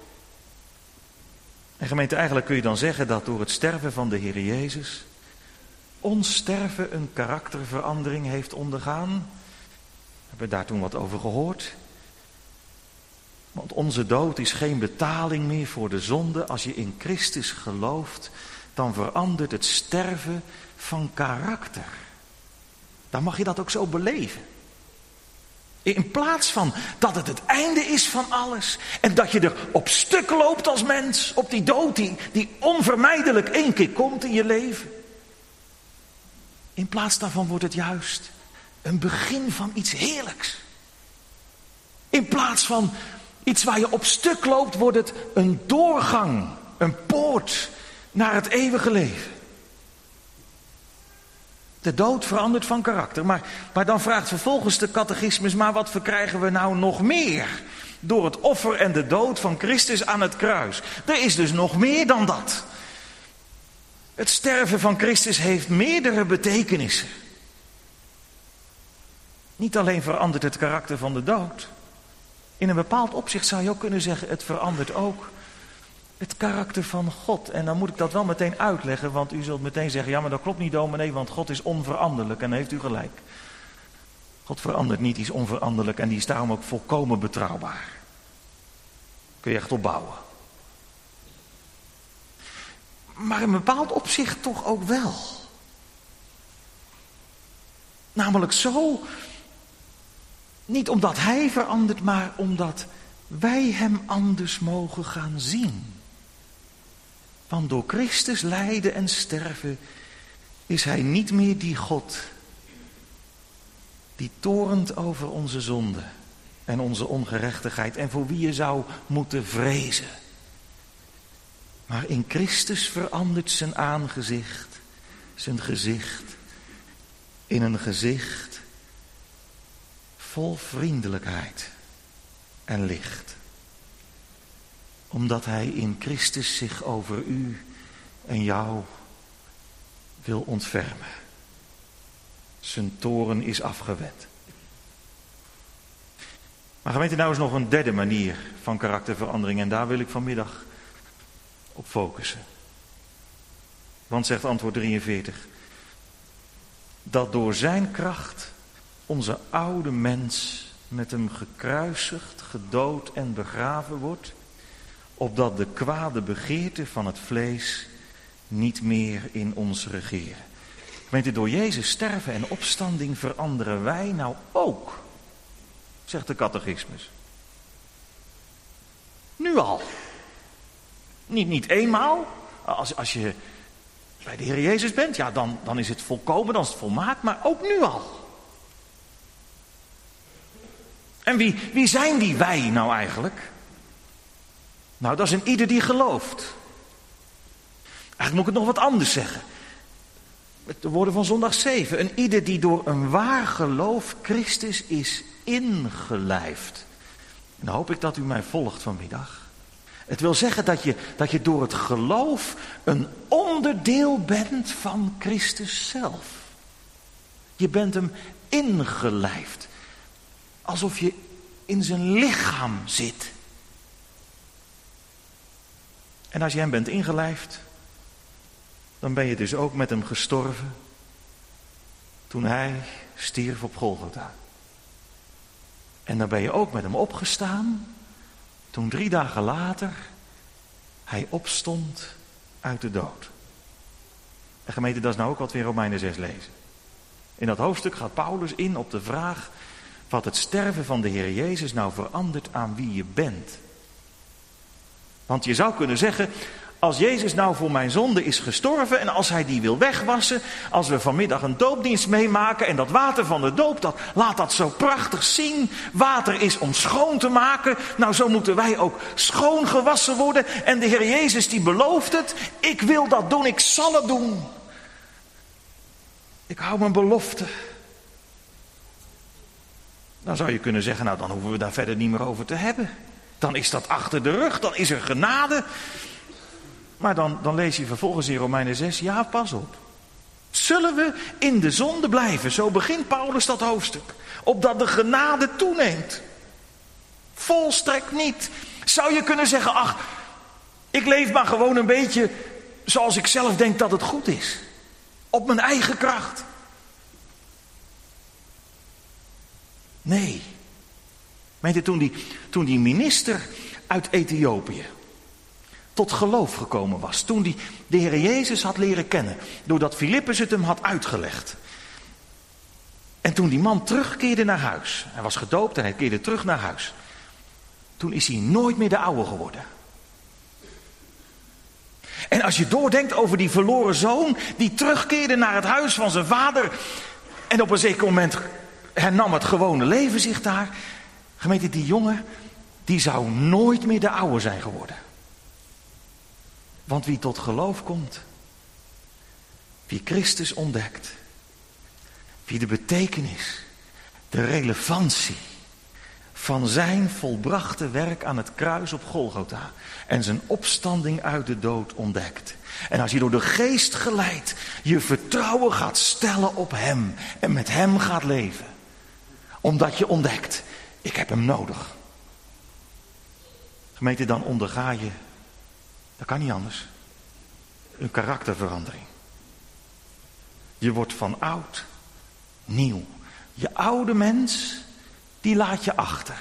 En gemeente, eigenlijk kun je dan zeggen dat door het sterven van de Heer Jezus ons sterven een karakterverandering heeft ondergaan. We hebben daar toen wat over gehoord. Want onze dood is geen betaling meer voor de zonde. Als je in Christus gelooft, dan verandert het sterven van karakter. Dan mag je dat ook zo beleven. In plaats van dat het het einde is van alles en dat je er op stuk loopt als mens, op die dood die onvermijdelijk 1 keer komt in je leven. In plaats daarvan wordt het juist een begin van iets heerlijks. In plaats van iets waar je op stuk loopt, wordt het een doorgang, een poort naar het eeuwige leven. De dood verandert van karakter. Maar dan vraagt vervolgens de catechismus, maar wat verkrijgen we nou nog meer door het offer en de dood van Christus aan het kruis? Er is dus nog meer dan dat. Het sterven van Christus heeft meerdere betekenissen. Niet alleen verandert het karakter van de dood. In een bepaald opzicht zou je ook kunnen zeggen, het verandert ook het karakter van God. En dan moet ik dat wel meteen uitleggen, want u zult meteen zeggen, ja, maar dat klopt niet, dominee, want God is onveranderlijk. En dan heeft u gelijk. God verandert niet, die is onveranderlijk en die is daarom ook volkomen betrouwbaar. Kun je echt op bouwen. Maar in een bepaald opzicht toch ook wel. Namelijk zo, niet omdat hij verandert, maar omdat wij hem anders mogen gaan zien. Want door Christus lijden en sterven is hij niet meer die God die torent over onze zonde en onze ongerechtigheid en voor wie je zou moeten vrezen. Maar in Christus verandert zijn aangezicht, zijn gezicht, in een gezicht vol vriendelijkheid en licht. Omdat hij in Christus zich over u en jou wil ontfermen. Zijn toorn is afgewend. Maar gemeente, nou is nog een derde manier van karakterverandering en daar wil ik vanmiddag op focussen. Want zegt antwoord 43, dat door zijn kracht onze oude mens met hem gekruisigd, gedood en begraven wordt, opdat de kwade begeerte van het vlees niet meer in ons regeren. Gemeente, door Jezus sterven en opstanding veranderen wij nou ook, zegt de catechismus. Nu al. Niet eenmaal. Als je bij de Heer Jezus bent, ja, dan is het volkomen, dan is het volmaakt, maar ook nu al. En wie zijn die wij nou eigenlijk? Nou, dat is een ieder die gelooft. Eigenlijk moet ik het nog wat anders zeggen. Met de woorden van zondag 7. Een ieder die door een waar geloof Christus is ingelijfd. En dan hoop ik dat u mij volgt vanmiddag. Het wil zeggen dat je door het geloof een onderdeel bent van Christus zelf. Je bent hem ingelijfd. Alsof je in zijn lichaam zit. En als je hem bent ingelijfd, dan ben je dus ook met hem gestorven toen hij stierf op Golgotha. En dan ben je ook met hem opgestaan toen 3 dagen later hij opstond uit de dood. En gemeente, dat is nou ook wat we in Romeinen 6 lezen. In dat hoofdstuk gaat Paulus in op de vraag wat het sterven van de Heer Jezus nou verandert aan wie je bent. Want je zou kunnen zeggen, als Jezus nou voor mijn zonde is gestorven en als hij die wil wegwassen, als we vanmiddag een doopdienst meemaken en dat water van de doop, laat dat zo prachtig zien. Water is om schoon te maken. Nou, zo moeten wij ook schoon gewassen worden. En de Heer Jezus die belooft het. Ik wil dat doen, ik zal het doen. Ik hou mijn belofte. Dan zou je kunnen zeggen, nou dan hoeven we daar verder niet meer over te hebben. Dan is dat achter de rug, dan is er genade. Maar dan lees je vervolgens in Romeinen 6, ja, pas op. Zullen we in de zonde blijven? Zo begint Paulus dat hoofdstuk. Opdat de genade toeneemt. Volstrekt niet. Zou je kunnen zeggen, ach, ik leef maar gewoon een beetje zoals ik zelf denk dat het goed is. Op mijn eigen kracht. Nee. Weet je, toen die minister uit Ethiopië tot geloof gekomen was. Toen die de Heer Jezus had leren kennen. Doordat Filippus het hem had uitgelegd. En toen die man terugkeerde naar huis. Hij was gedoopt en hij keerde terug naar huis. Toen is hij nooit meer de oude geworden. En als je doordenkt over die verloren zoon. Die terugkeerde naar het huis van zijn vader. En op een zeker moment hernam het gewone leven zich daar. Gemeente, die jongen, die zou nooit meer de oude zijn geworden. Want wie tot geloof komt, wie Christus ontdekt, wie de betekenis, de relevantie van zijn volbrachte werk aan het kruis op Golgotha en zijn opstanding uit de dood ontdekt. En als je door de geest geleid je vertrouwen gaat stellen op hem en met hem gaat leven. Omdat je ontdekt, ik heb hem nodig. Gemeente, dan onderga je, dat kan niet anders, een karakterverandering. Je wordt van oud nieuw. Je oude mens, die laat je achter.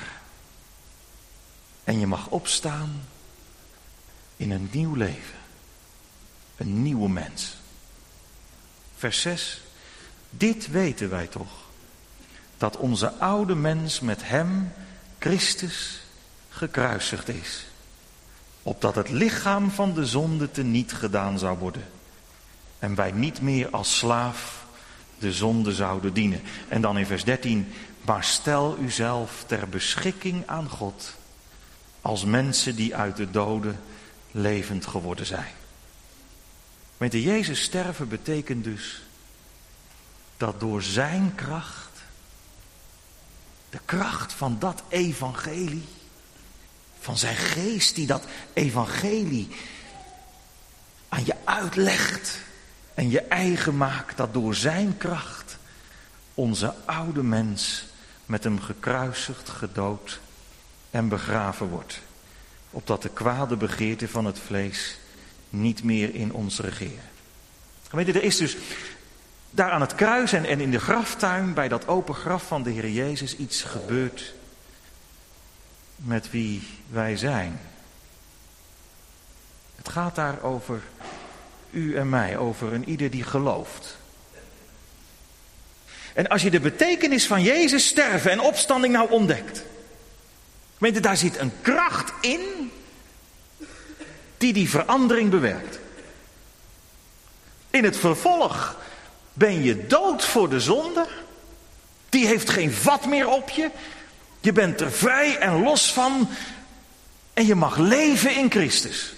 En je mag opstaan in een nieuw leven. Een nieuwe mens. Vers 6. Dit weten wij toch. Dat onze oude mens met hem, Christus, gekruisigd is. Opdat het lichaam van de zonde teniet gedaan zou worden. En wij niet meer als slaaf de zonde zouden dienen. En dan in vers 13. Maar stel uzelf ter beschikking aan God. Als mensen die uit de doden levend geworden zijn. Met de Jezus sterven betekent dus dat door zijn kracht, de kracht van dat evangelie, van zijn geest die dat evangelie aan je uitlegt en je eigen maakt, dat door zijn kracht onze oude mens met hem gekruisigd, gedood en begraven wordt. Opdat de kwade begeerte van het vlees niet meer in ons regeren. Weet je, er is dus daar aan het kruis en in de graftuin, bij dat open graf van de Heer Jezus, iets gebeurd met wie wij zijn. Het gaat daar over u en mij, over een ieder die gelooft. En als je de betekenis van Jezus sterven en opstanding nou ontdekt. Weet je, daar zit een kracht in die verandering bewerkt. In het vervolg ben je dood voor de zonde. Die heeft geen vat meer op je. Je bent er vrij en los van. En je mag leven in Christus.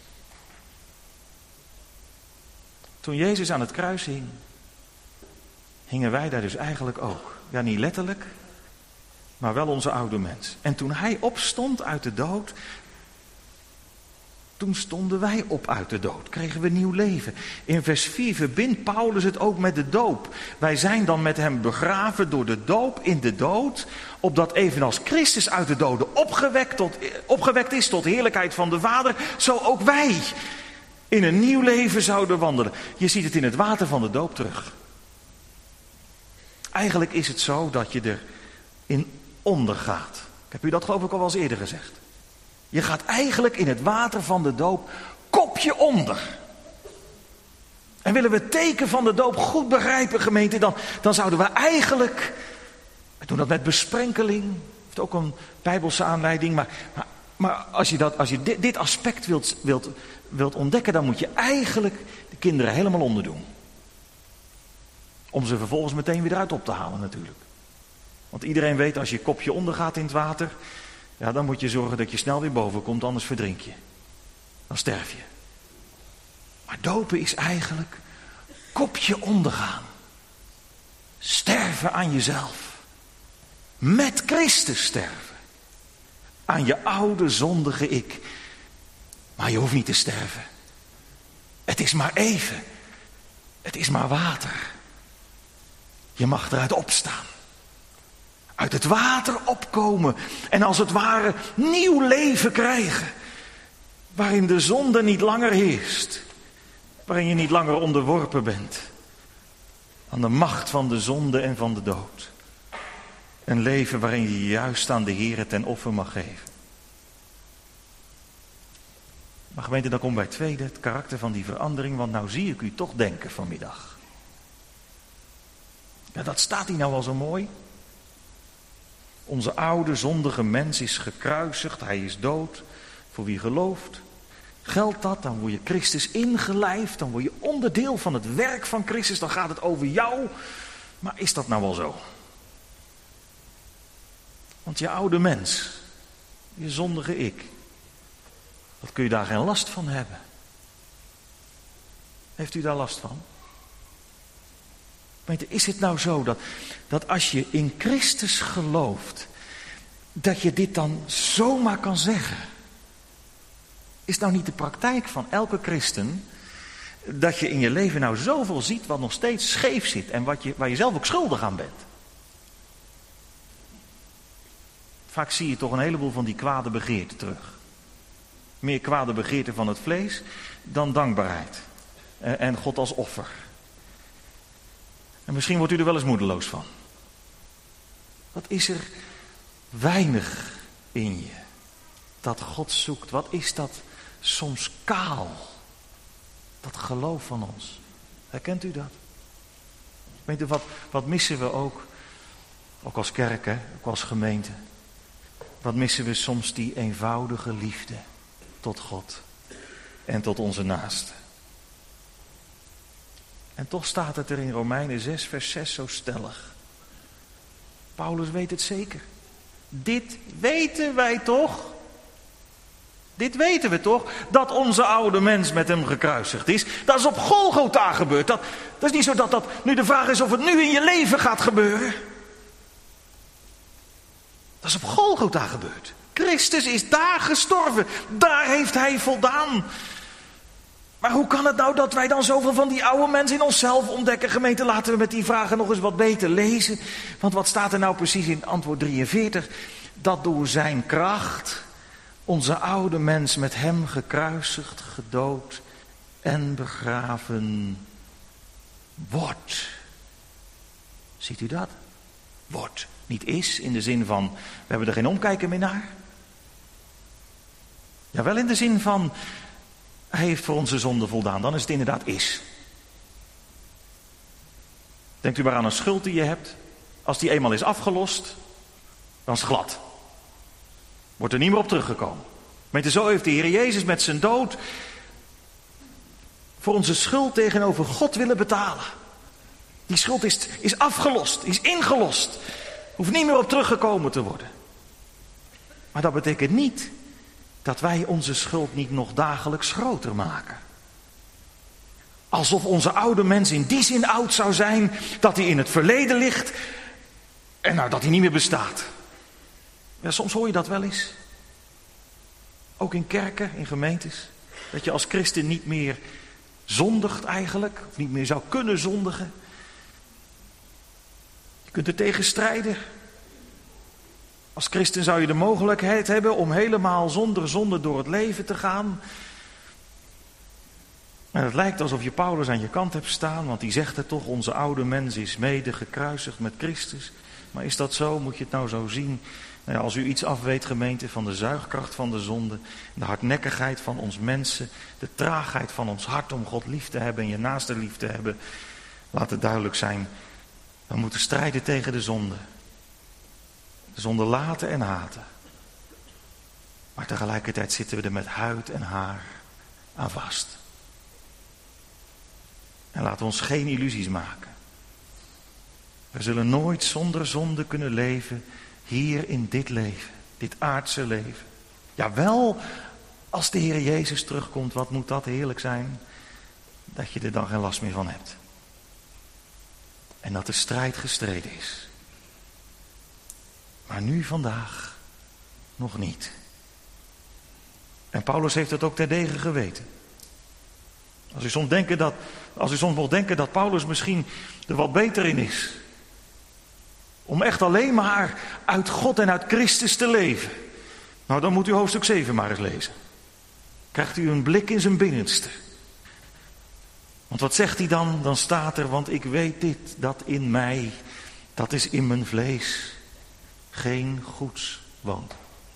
Toen Jezus aan het kruis hing, hingen wij daar dus eigenlijk ook. Ja, niet letterlijk, maar wel onze oude mens. En toen hij opstond uit de dood, toen stonden wij op uit de dood. Kregen we nieuw leven. In vers 4 verbindt Paulus het ook met de doop. Wij zijn dan met hem begraven door de doop in de dood. Opdat evenals Christus uit de doden opgewekt is tot heerlijkheid van de Vader. Zo ook wij in een nieuw leven zouden wandelen. Je ziet het in het water van de doop terug. Eigenlijk is het zo dat je erin ondergaat. Ik heb u dat geloof ik al wel eens eerder gezegd. Je gaat eigenlijk in het water van de doop kopje onder. En willen we het teken van de doop goed begrijpen, gemeente, dan zouden we eigenlijk, we doen dat met besprenkeling, heeft ook een bijbelse aanleiding, maar Maar als je dit aspect wilt ontdekken, dan moet je eigenlijk de kinderen helemaal onderdoen. Om ze vervolgens meteen weer eruit op te halen natuurlijk. Want iedereen weet, als je kopje ondergaat in het water, ja, dan moet je zorgen dat je snel weer boven komt, anders verdrink je. Dan sterf je. Maar dopen is eigenlijk kopje ondergaan. Sterven aan jezelf. Met Christus sterven. Aan je oude zondige ik. Maar je hoeft niet te sterven. Het is maar even. Het is maar water. Je mag eruit opstaan. Uit het water opkomen. En als het ware nieuw leven krijgen. Waarin de zonde niet langer heerst. Waarin je niet langer onderworpen bent. Aan de macht van de zonde en van de dood. Een leven waarin je juist aan de Heer ten offer mag geven. Maar gemeente, dan komt bij het tweede, het karakter van die verandering. Want nou zie ik u toch denken vanmiddag. Ja, dat staat hier nou al zo mooi. Onze oude zondige mens is gekruisigd, hij is dood. Voor wie gelooft. Geldt dat, dan word je Christus ingelijfd, dan word je onderdeel van het werk van Christus, dan gaat het over jou. Maar is dat nou wel zo? Want je oude mens, je zondige ik, wat kun je daar geen last van hebben? Heeft u daar last van? Weet je, is het nou zo dat als je in Christus gelooft, dat je dit dan zomaar kan zeggen? Is nou niet de praktijk van elke christen dat je in je leven nou zoveel ziet wat nog steeds scheef zit en waar je zelf ook schuldig aan bent? Vaak zie je toch een heleboel van die kwade begeerten terug. Meer kwade begeerten van het vlees dan dankbaarheid. En God als offer. En misschien wordt u er wel eens moedeloos van. Wat is er weinig in je dat God zoekt? Wat is dat soms kaal? Dat geloof van ons. Herkent u dat? Weet u, wat missen we ook? Ook als kerk, hè? Ook als gemeente. Wat missen we soms die eenvoudige liefde tot God en tot onze naasten. En toch staat het er in Romeinen 6 vers 6 zo stellig. Paulus weet het zeker. Dit weten wij toch? Dit weten we toch? Dat onze oude mens met hem gekruisigd is. Dat is op Golgotha gebeurd. Dat is niet zo dat nu de vraag is of het nu in je leven gaat gebeuren. Dat is op Golgotha gebeurd. Christus is daar gestorven. Daar heeft hij voldaan. Maar hoe kan het nou dat wij dan zoveel van die oude mensen in onszelf ontdekken? Gemeente, laten we met die vragen nog eens wat beter lezen. Want wat staat er nou precies in antwoord 43? Dat door zijn kracht onze oude mens met hem gekruisigd, gedood en begraven wordt. Ziet u dat? Wordt. Niet is, in de zin van, we hebben er geen omkijken meer naar. Ja, wel in de zin van, hij heeft voor onze zonde voldaan. Dan is het inderdaad is. Denkt u maar aan een schuld die je hebt. Als die eenmaal is afgelost, dan is het glad. Wordt er niet meer op teruggekomen. Weet zo heeft de Heer Jezus met zijn dood voor onze schuld tegenover God willen betalen. Die schuld is afgelost, is ingelost. Hoeft niet meer op teruggekomen te worden. Maar dat betekent niet dat wij onze schuld niet nog dagelijks groter maken. Alsof onze oude mens in die zin oud zou zijn dat hij in het verleden ligt en nou dat hij niet meer bestaat. Ja, soms hoor je dat wel eens. Ook in kerken, in gemeentes. Dat je als christen niet meer zondigt eigenlijk, of niet meer zou kunnen zondigen. Je kunt er tegen strijden. Als christen zou je de mogelijkheid hebben om helemaal zonder zonde door het leven te gaan. En het lijkt alsof je Paulus aan je kant hebt staan, want die zegt het toch, onze oude mens is mede gekruisigd met Christus. Maar is dat zo? Moet je het nou zo zien? Nou ja, als u iets afweet, gemeente, van de zuigkracht van de zonde, de hardnekkigheid van ons mensen, de traagheid van ons hart om God lief te hebben en je naaste lief te hebben, laat het duidelijk zijn, we moeten strijden tegen de zonde. De zonde laten en haten. Maar tegelijkertijd zitten we er met huid en haar aan vast. En laten we ons geen illusies maken. We zullen nooit zonder zonde kunnen leven hier in dit leven, dit aardse leven. Ja, wel als de Heer Jezus terugkomt, wat moet dat heerlijk zijn, dat je er dan geen last meer van hebt. En dat de strijd gestreden is. Maar nu vandaag nog niet. En Paulus heeft het ook terdege geweten. Als u soms mocht denken dat Paulus misschien er wat beter in is. Om echt alleen maar uit God en uit Christus te leven. Nou, dan moet u hoofdstuk 7 maar eens lezen. Krijgt u een blik in zijn binnenste. Want wat zegt hij dan? Dan staat er, want ik weet dit, dat in mij, dat is in mijn vlees, geen goeds woont.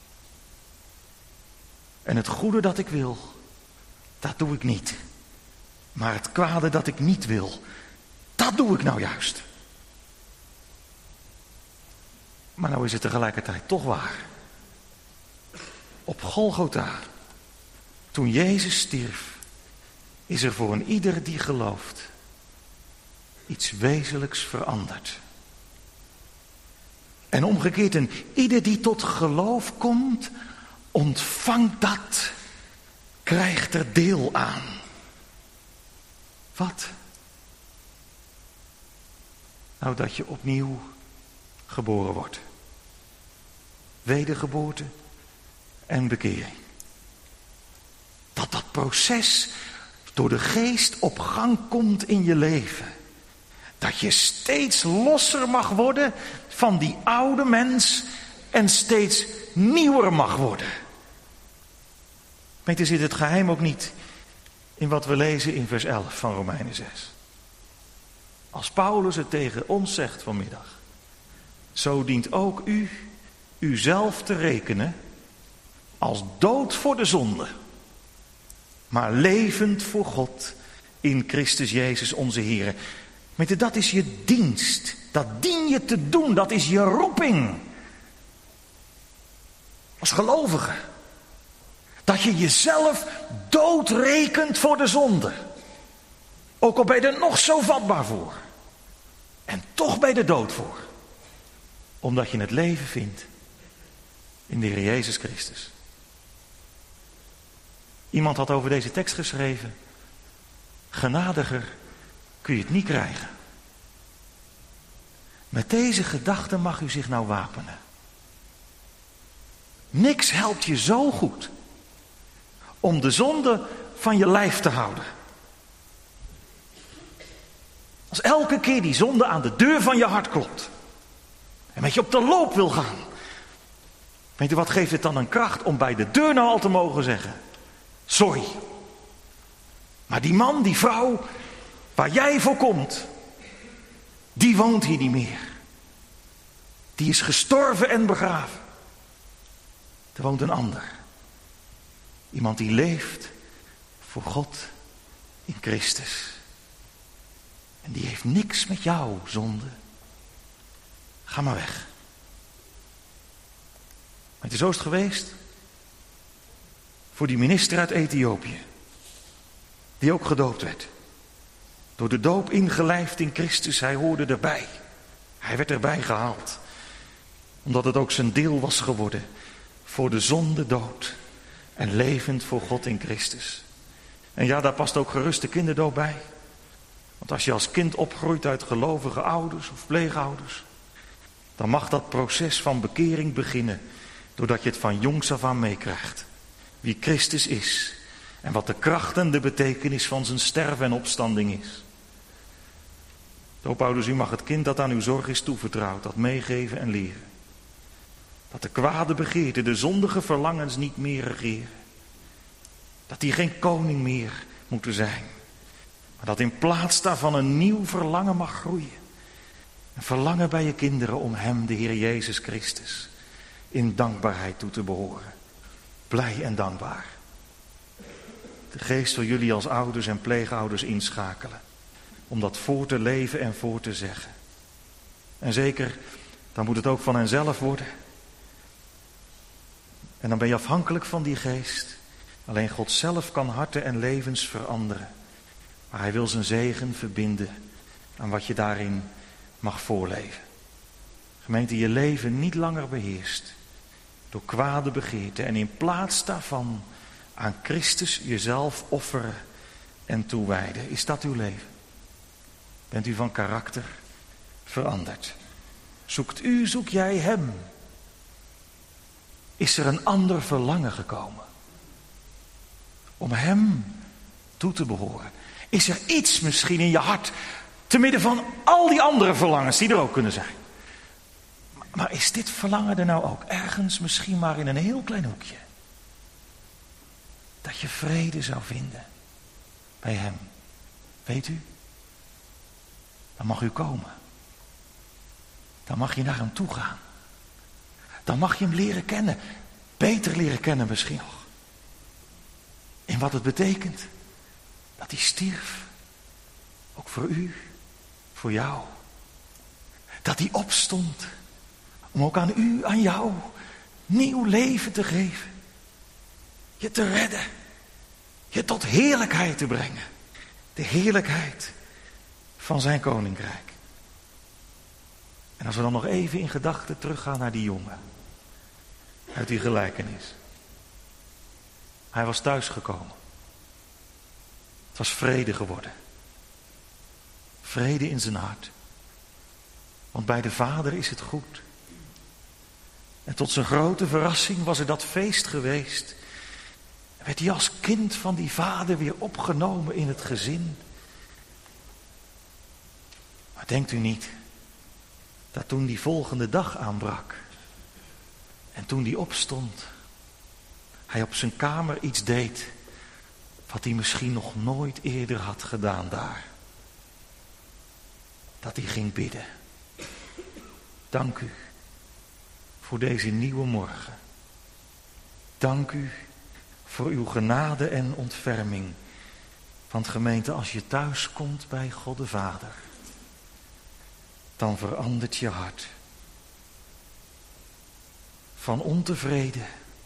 En het goede dat ik wil, dat doe ik niet. Maar het kwade dat ik niet wil, dat doe ik nou juist. Maar nou is het tegelijkertijd toch waar. Op Golgotha, toen Jezus stierf, is er voor een ieder die gelooft iets wezenlijks veranderd. En omgekeerd, een ieder die tot geloof komt, ontvangt dat, krijgt er deel aan. Wat? Nou, dat je opnieuw geboren wordt. Wedergeboorte en bekering. Dat proces door de geest op gang komt in je leven. Dat je steeds losser mag worden van die oude mens en steeds nieuwer mag worden. Weet je, zit het geheim ook niet in wat we lezen in vers 11 van Romeinen 6. Als Paulus het tegen ons zegt vanmiddag, zo dient ook u uzelf te rekenen als dood voor de zonde, maar levend voor God in Christus Jezus onze Heer. Weet je, dat is je dienst. Dat dien je te doen. Dat is je roeping. Als gelovige. Dat je jezelf doodrekent voor de zonde. Ook al ben je er nog zo vatbaar voor. En toch ben je er dood voor. Omdat je het leven vindt in de Heer Jezus Christus. Iemand had over deze tekst geschreven: genadiger kun je het niet krijgen. Met deze gedachte mag u zich nou wapenen. Niks helpt je zo goed om de zonde van je lijf te houden. Als elke keer die zonde aan de deur van je hart klopt en met je op de loop wil gaan. Weet je, wat geeft het dan een kracht om bij de deur nou al te mogen zeggen: sorry. Maar die man, die vrouw, waar jij voor komt, die woont hier niet meer. Die is gestorven en begraven. Er woont een ander. Iemand die leeft voor God in Christus. En die heeft niks met jouw zonde. Ga maar weg. Maar zo is het geweest voor die minister uit Ethiopië, die ook gedoopt werd. Door de doop ingelijfd in Christus, hij hoorde erbij. Hij werd erbij gehaald. Omdat het ook zijn deel was geworden voor de zonde dood en levend voor God in Christus. En ja, daar past ook gerust de kinderdoop bij. Want als je als kind opgroeit uit gelovige ouders of pleegouders, dan mag dat proces van bekering beginnen, doordat je het van jongs af aan meekrijgt. Wie Christus is en wat de kracht en de betekenis van zijn sterven en opstanding is. Doopouders, u mag het kind dat aan uw zorg is toevertrouwd, dat meegeven en leren. Dat de kwade begeerten, de zondige verlangens niet meer regeren. Dat die geen koning meer moeten zijn. Maar dat in plaats daarvan een nieuw verlangen mag groeien. Een verlangen bij je kinderen om hem, de Heer Jezus Christus, in dankbaarheid toe te behoren. Blij en dankbaar. De geest wil jullie als ouders en pleegouders inschakelen. Om dat voor te leven en voor te zeggen. En zeker, dan moet het ook van henzelf worden. En dan ben je afhankelijk van die geest. Alleen God zelf kan harten en levens veranderen. Maar hij wil zijn zegen verbinden aan wat je daarin mag voorleven. Gemeente, je leven niet langer beheerst door kwade begeerten. En in plaats daarvan aan Christus jezelf offeren en toewijden. Is dat uw leven? Bent u van karakter veranderd? Zoek jij hem? Is er een ander verlangen gekomen? Om hem toe te behoren. Is er iets misschien in je hart, te midden van al die andere verlangens die er ook kunnen zijn? Maar is dit verlangen er nou ook ergens, misschien maar in een heel klein hoekje? Dat je vrede zou vinden bij hem. Weet u? Dan mag u komen. Dan mag je naar hem toe gaan. Dan mag je hem leren kennen. Beter leren kennen misschien nog. En wat het betekent. Dat hij stierf. Ook voor u. Voor jou. Dat hij opstond. Om ook aan u, aan jou, nieuw leven te geven. Je te redden. Je tot heerlijkheid te brengen. De heerlijkheid van zijn koninkrijk. En als we dan nog even in gedachten teruggaan naar die jongen. Uit die gelijkenis. Hij was thuisgekomen. Het was vrede geworden. Vrede in zijn hart. Want bij de Vader is het goed. En tot zijn grote verrassing was er dat feest geweest. En werd hij als kind van die vader weer opgenomen in het gezin. Maar denkt u niet dat toen die volgende dag aanbrak en toen die opstond, hij op zijn kamer iets deed wat hij misschien nog nooit eerder had gedaan daar. Dat hij ging bidden. Dank u voor deze nieuwe morgen. Dank u voor uw genade en ontferming. Want gemeente, als je thuis komt bij God de Vader, dan verandert je hart. Van ontevreden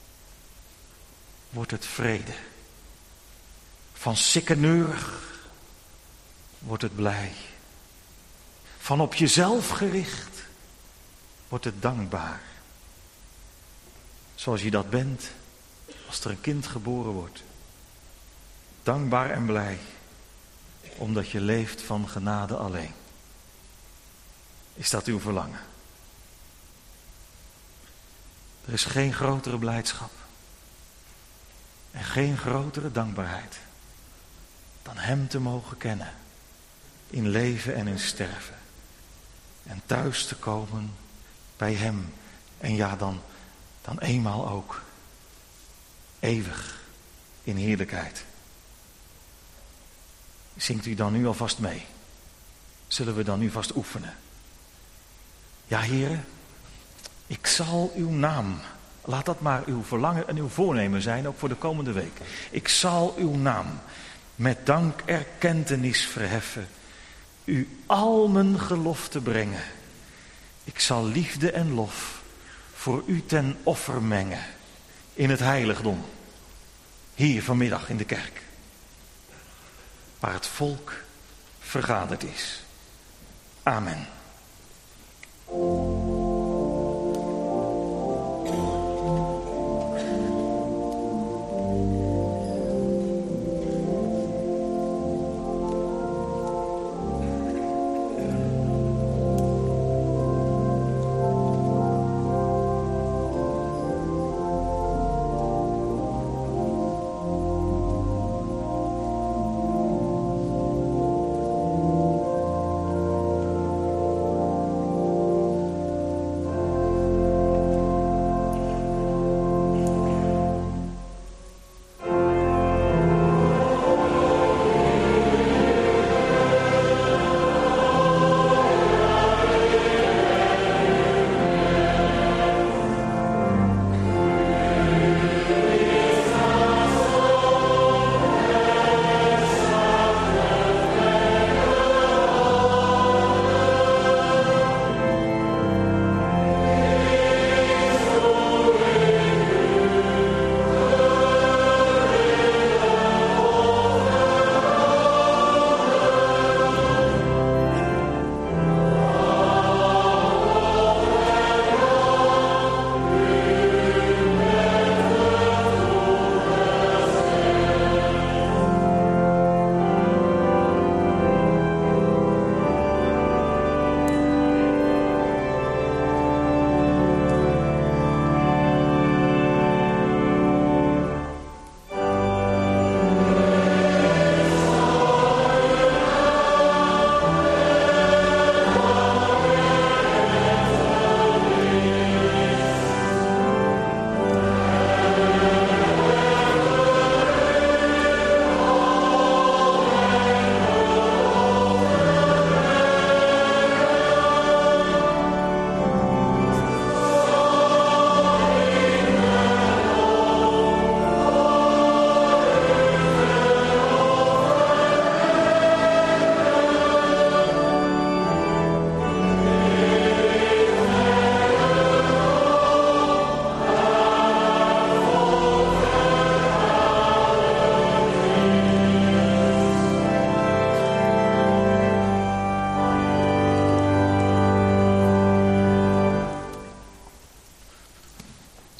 wordt het vrede. Van sikkeneurig wordt het blij. Van op jezelf gericht wordt het dankbaar. Zoals je dat bent als er een kind geboren wordt. Dankbaar en blij, omdat je leeft van genade alleen. Is dat uw verlangen? Er is geen grotere blijdschap en geen grotere dankbaarheid dan hem te mogen kennen in leven en in sterven. En thuis te komen bij hem. En ja, dan eenmaal ook eeuwig in heerlijkheid. Zingt u dan nu alvast mee? Zullen we dan nu vast oefenen? Ja, heren, ik zal uw naam, laat dat maar uw verlangen en uw voornemen zijn, ook voor de komende week. Ik zal uw naam met dank erkentenis verheffen, u al mijn gelofte brengen. Ik zal liefde en lof voor u ten offer mengen in het heiligdom, hier vanmiddag in de kerk, waar het volk vergaderd is. Amen.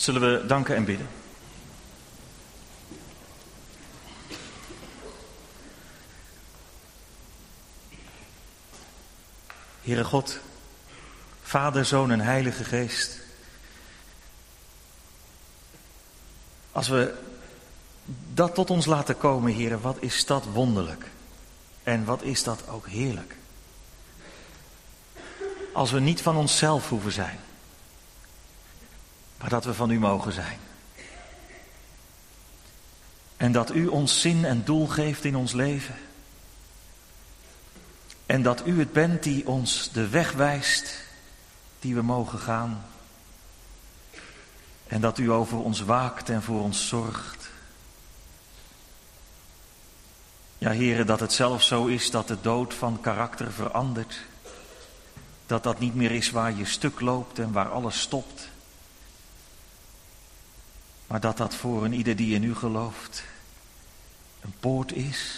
Zullen we danken en bidden. Heere God, Vader, Zoon en Heilige Geest. Als we dat tot ons laten komen, Heere, wat is dat wonderlijk. En wat is dat ook heerlijk. Als we niet van onszelf hoeven zijn, maar dat we van u mogen zijn. En dat u ons zin en doel geeft in ons leven. En dat u het bent die ons de weg wijst die we mogen gaan. En dat u over ons waakt en voor ons zorgt. Ja, Heere, dat het zelfs zo is dat de dood van karakter verandert. Dat dat niet meer is waar je stuk loopt en waar alles stopt. Maar dat dat voor een ieder die in u gelooft een poort is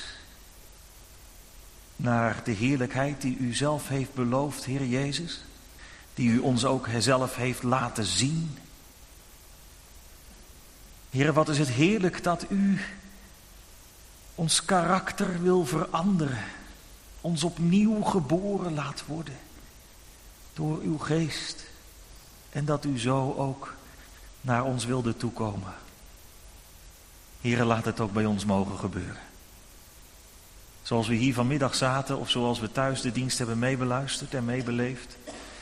naar de heerlijkheid die u zelf heeft beloofd, Heer Jezus. Die u ons ook zelf heeft laten zien. Heer, wat is het heerlijk dat u ons karakter wil veranderen. Ons opnieuw geboren laat worden. Door uw geest. En dat u zo ook naar ons wilde toekomen. Heere, laat het ook bij ons mogen gebeuren. Zoals we hier vanmiddag zaten of zoals we thuis de dienst hebben meebeluisterd en meebeleefd.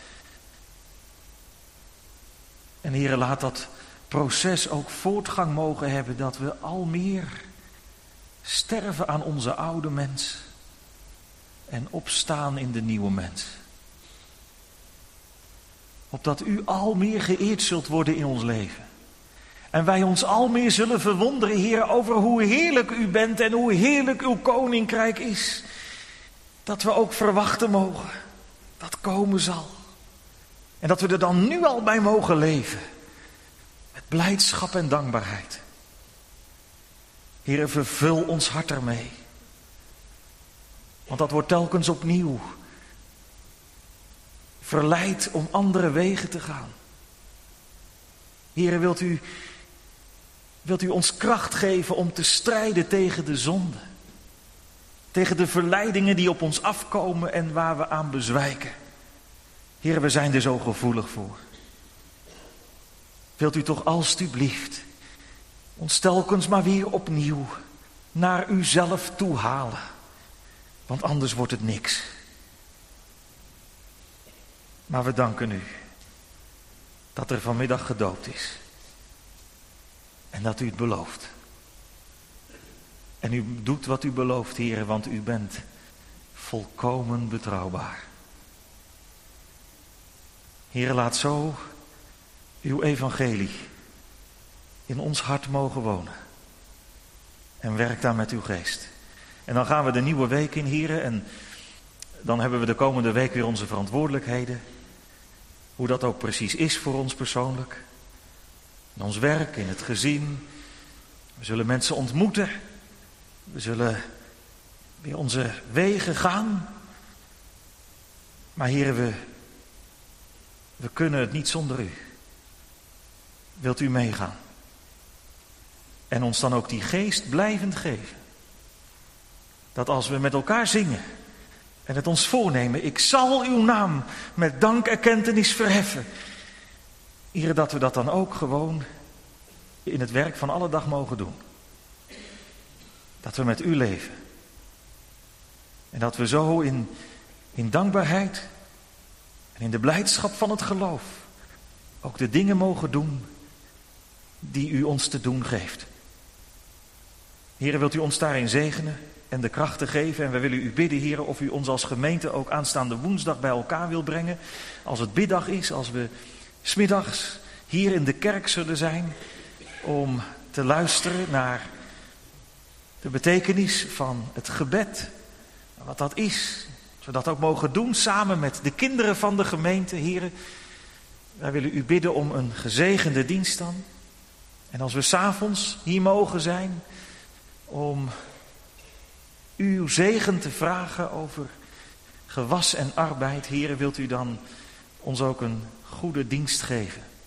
En Heere, laat dat proces ook voortgang mogen hebben, dat we al meer sterven aan onze oude mens en opstaan in de nieuwe mens. Opdat u al meer geëerd zult worden in ons leven. En wij ons al meer zullen verwonderen, Heer, over hoe heerlijk u bent en hoe heerlijk uw koninkrijk is. Dat we ook verwachten mogen dat komen zal. En dat we er dan nu al bij mogen leven. Met blijdschap en dankbaarheid. Heer, vervul ons hart ermee. Want dat wordt telkens opnieuw verleid om andere wegen te gaan. Heer, wilt u ons kracht geven om te strijden tegen de zonde. Tegen de verleidingen die op ons afkomen en waar we aan bezwijken. Heer, we zijn er zo gevoelig voor. Wilt u toch alstublieft ons telkens maar weer opnieuw naar uzelf toe halen. Want anders wordt het niks. Maar we danken u dat er vanmiddag gedoopt is. En dat u het belooft. En u doet wat u belooft, Heer, want u bent volkomen betrouwbaar. Heer, laat zo uw evangelie in ons hart mogen wonen. En werk daar met uw geest. En dan gaan we de nieuwe week in, Heer, en dan hebben we de komende week weer onze verantwoordelijkheden. Hoe dat ook precies is voor ons persoonlijk. In ons werk, in het gezin. We zullen mensen ontmoeten. We zullen weer onze wegen gaan. Maar Heer, we kunnen het niet zonder u. Wilt u meegaan? En ons dan ook die geest blijvend geven. Dat als we met elkaar zingen en het ons voornemen, ik zal uw naam met dankerkentenis verheffen. Heer, dat we dat dan ook gewoon in het werk van alle dag mogen doen. Dat we met u leven. En dat we zo in dankbaarheid en in de blijdschap van het geloof ook de dingen mogen doen die u ons te doen geeft. Heer, wilt u ons daarin zegenen en de krachten geven. En we willen u bidden, Heer, of u ons als gemeente ook aanstaande woensdag bij elkaar wil brengen. Als het biddag is, als we 's middags hier in de kerk zullen zijn. Om te luisteren naar de betekenis van het gebed. Wat dat is. Dat we dat ook mogen doen samen met de kinderen van de gemeente, Heer. Wij willen u bidden om een gezegende dienst dan. En als we 's avonds hier mogen zijn om uw zegen te vragen over gewas en arbeid, Heere, wilt u dan ons ook een goede dienst geven.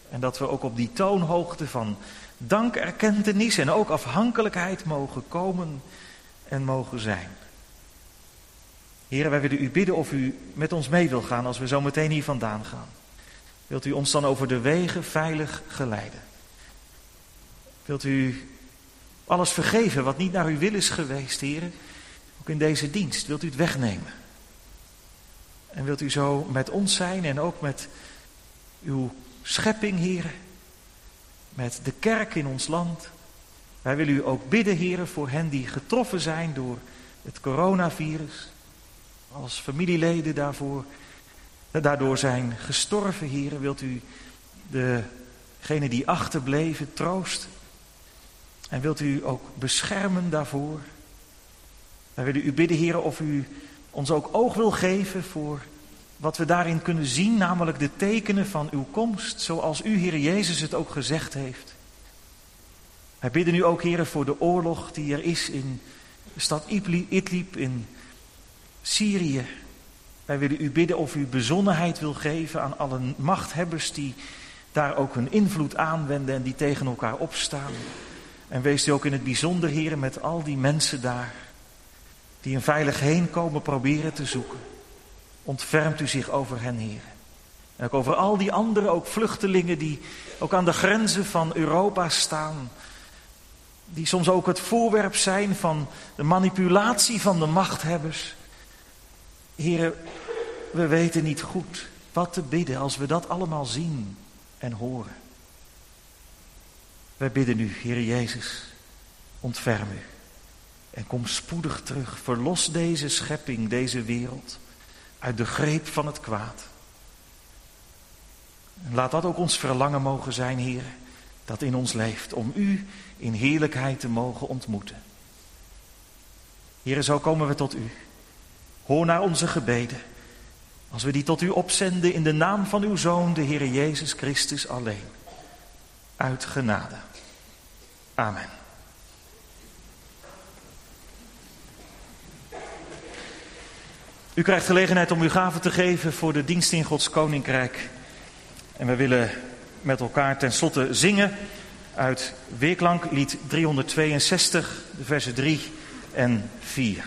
En dat we ook op die toonhoogte van dankerkentenis en ook afhankelijkheid mogen komen en mogen zijn. Heren, wij willen u bidden of u met ons mee wil gaan als we zo meteen hier vandaan gaan. Wilt u ons dan over de wegen veilig geleiden? Wilt u alles vergeven wat niet naar uw wil is geweest, heren? Ook in deze dienst, wilt u het wegnemen? En wilt u zo met ons zijn en ook met uw schepping, heren? Met de kerk in ons land. Wij willen u ook bidden, heren, voor hen die getroffen zijn door het coronavirus. Als familieleden daardoor zijn gestorven, heren, wilt u degenen die achterbleven troosten. En wilt u ook beschermen daarvoor. Wij willen u bidden, heren, of u ons ook oog wil geven voor wat we daarin kunnen zien, namelijk de tekenen van uw komst, zoals u, Heer Jezus, het ook gezegd heeft. Wij bidden u ook, heren, voor de oorlog die er is in de stad Idlib in Syrië. Wij willen u bidden of u bezonnenheid wil geven aan alle machthebbers die daar ook hun invloed aanwenden en die tegen elkaar opstaan. En wees u ook in het bijzonder, heren, met al die mensen daar die een veilig heenkomen proberen te zoeken. Ontfermt u zich over hen, heren. En ook over al die andere, ook vluchtelingen die ook aan de grenzen van Europa staan. Die soms ook het voorwerp zijn van de manipulatie van de machthebbers. Heren, we weten niet goed wat te bidden als we dat allemaal zien en horen. Wij bidden u, Heer Jezus, ontferm u. En kom spoedig terug. Verlos deze schepping, deze wereld, uit de greep van het kwaad. En laat dat ook ons verlangen mogen zijn, Heer, dat in ons leeft, om u in heerlijkheid te mogen ontmoeten. Heer, zo komen we tot u. Hoor naar onze gebeden, als we die tot u opzenden in de naam van uw Zoon, de Heer Jezus Christus alleen. Uit genade. Amen. U krijgt gelegenheid om uw gaven te geven voor de dienst in Gods Koninkrijk. En we willen met elkaar tenslotte zingen uit Weerklank, lied 362, de versen 3 en 4.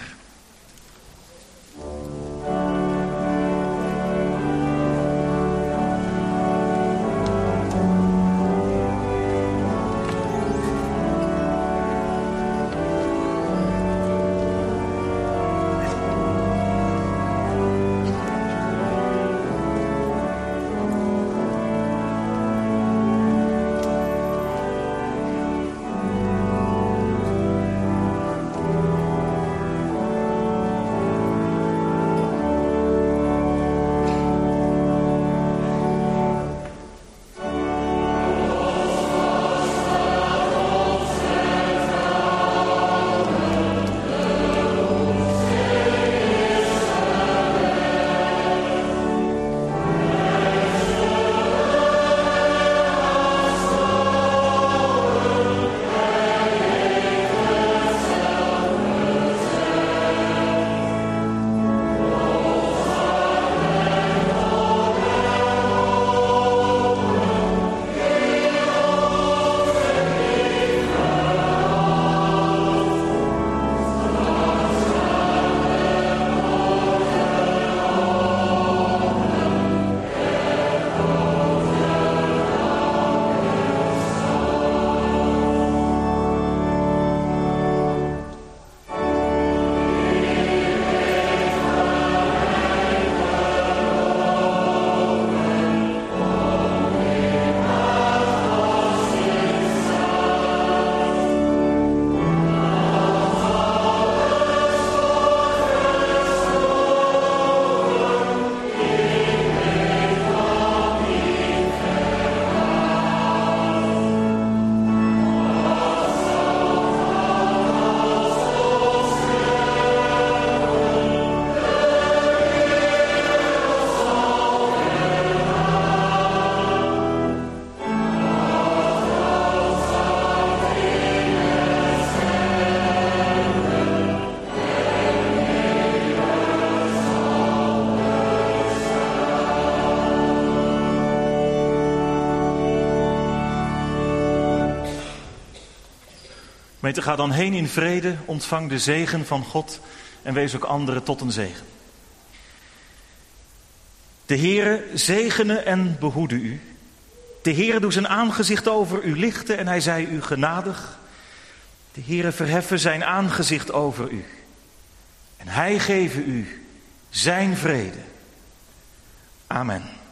Gemeente, ga dan heen in vrede, ontvang de zegen van God en wees ook anderen tot een zegen. De Heere zegene en behoede u. De Heere doe zijn aangezicht over u lichten en hij zij u genadig. De Heere verheffen zijn aangezicht over u. En hij geven u zijn vrede. Amen.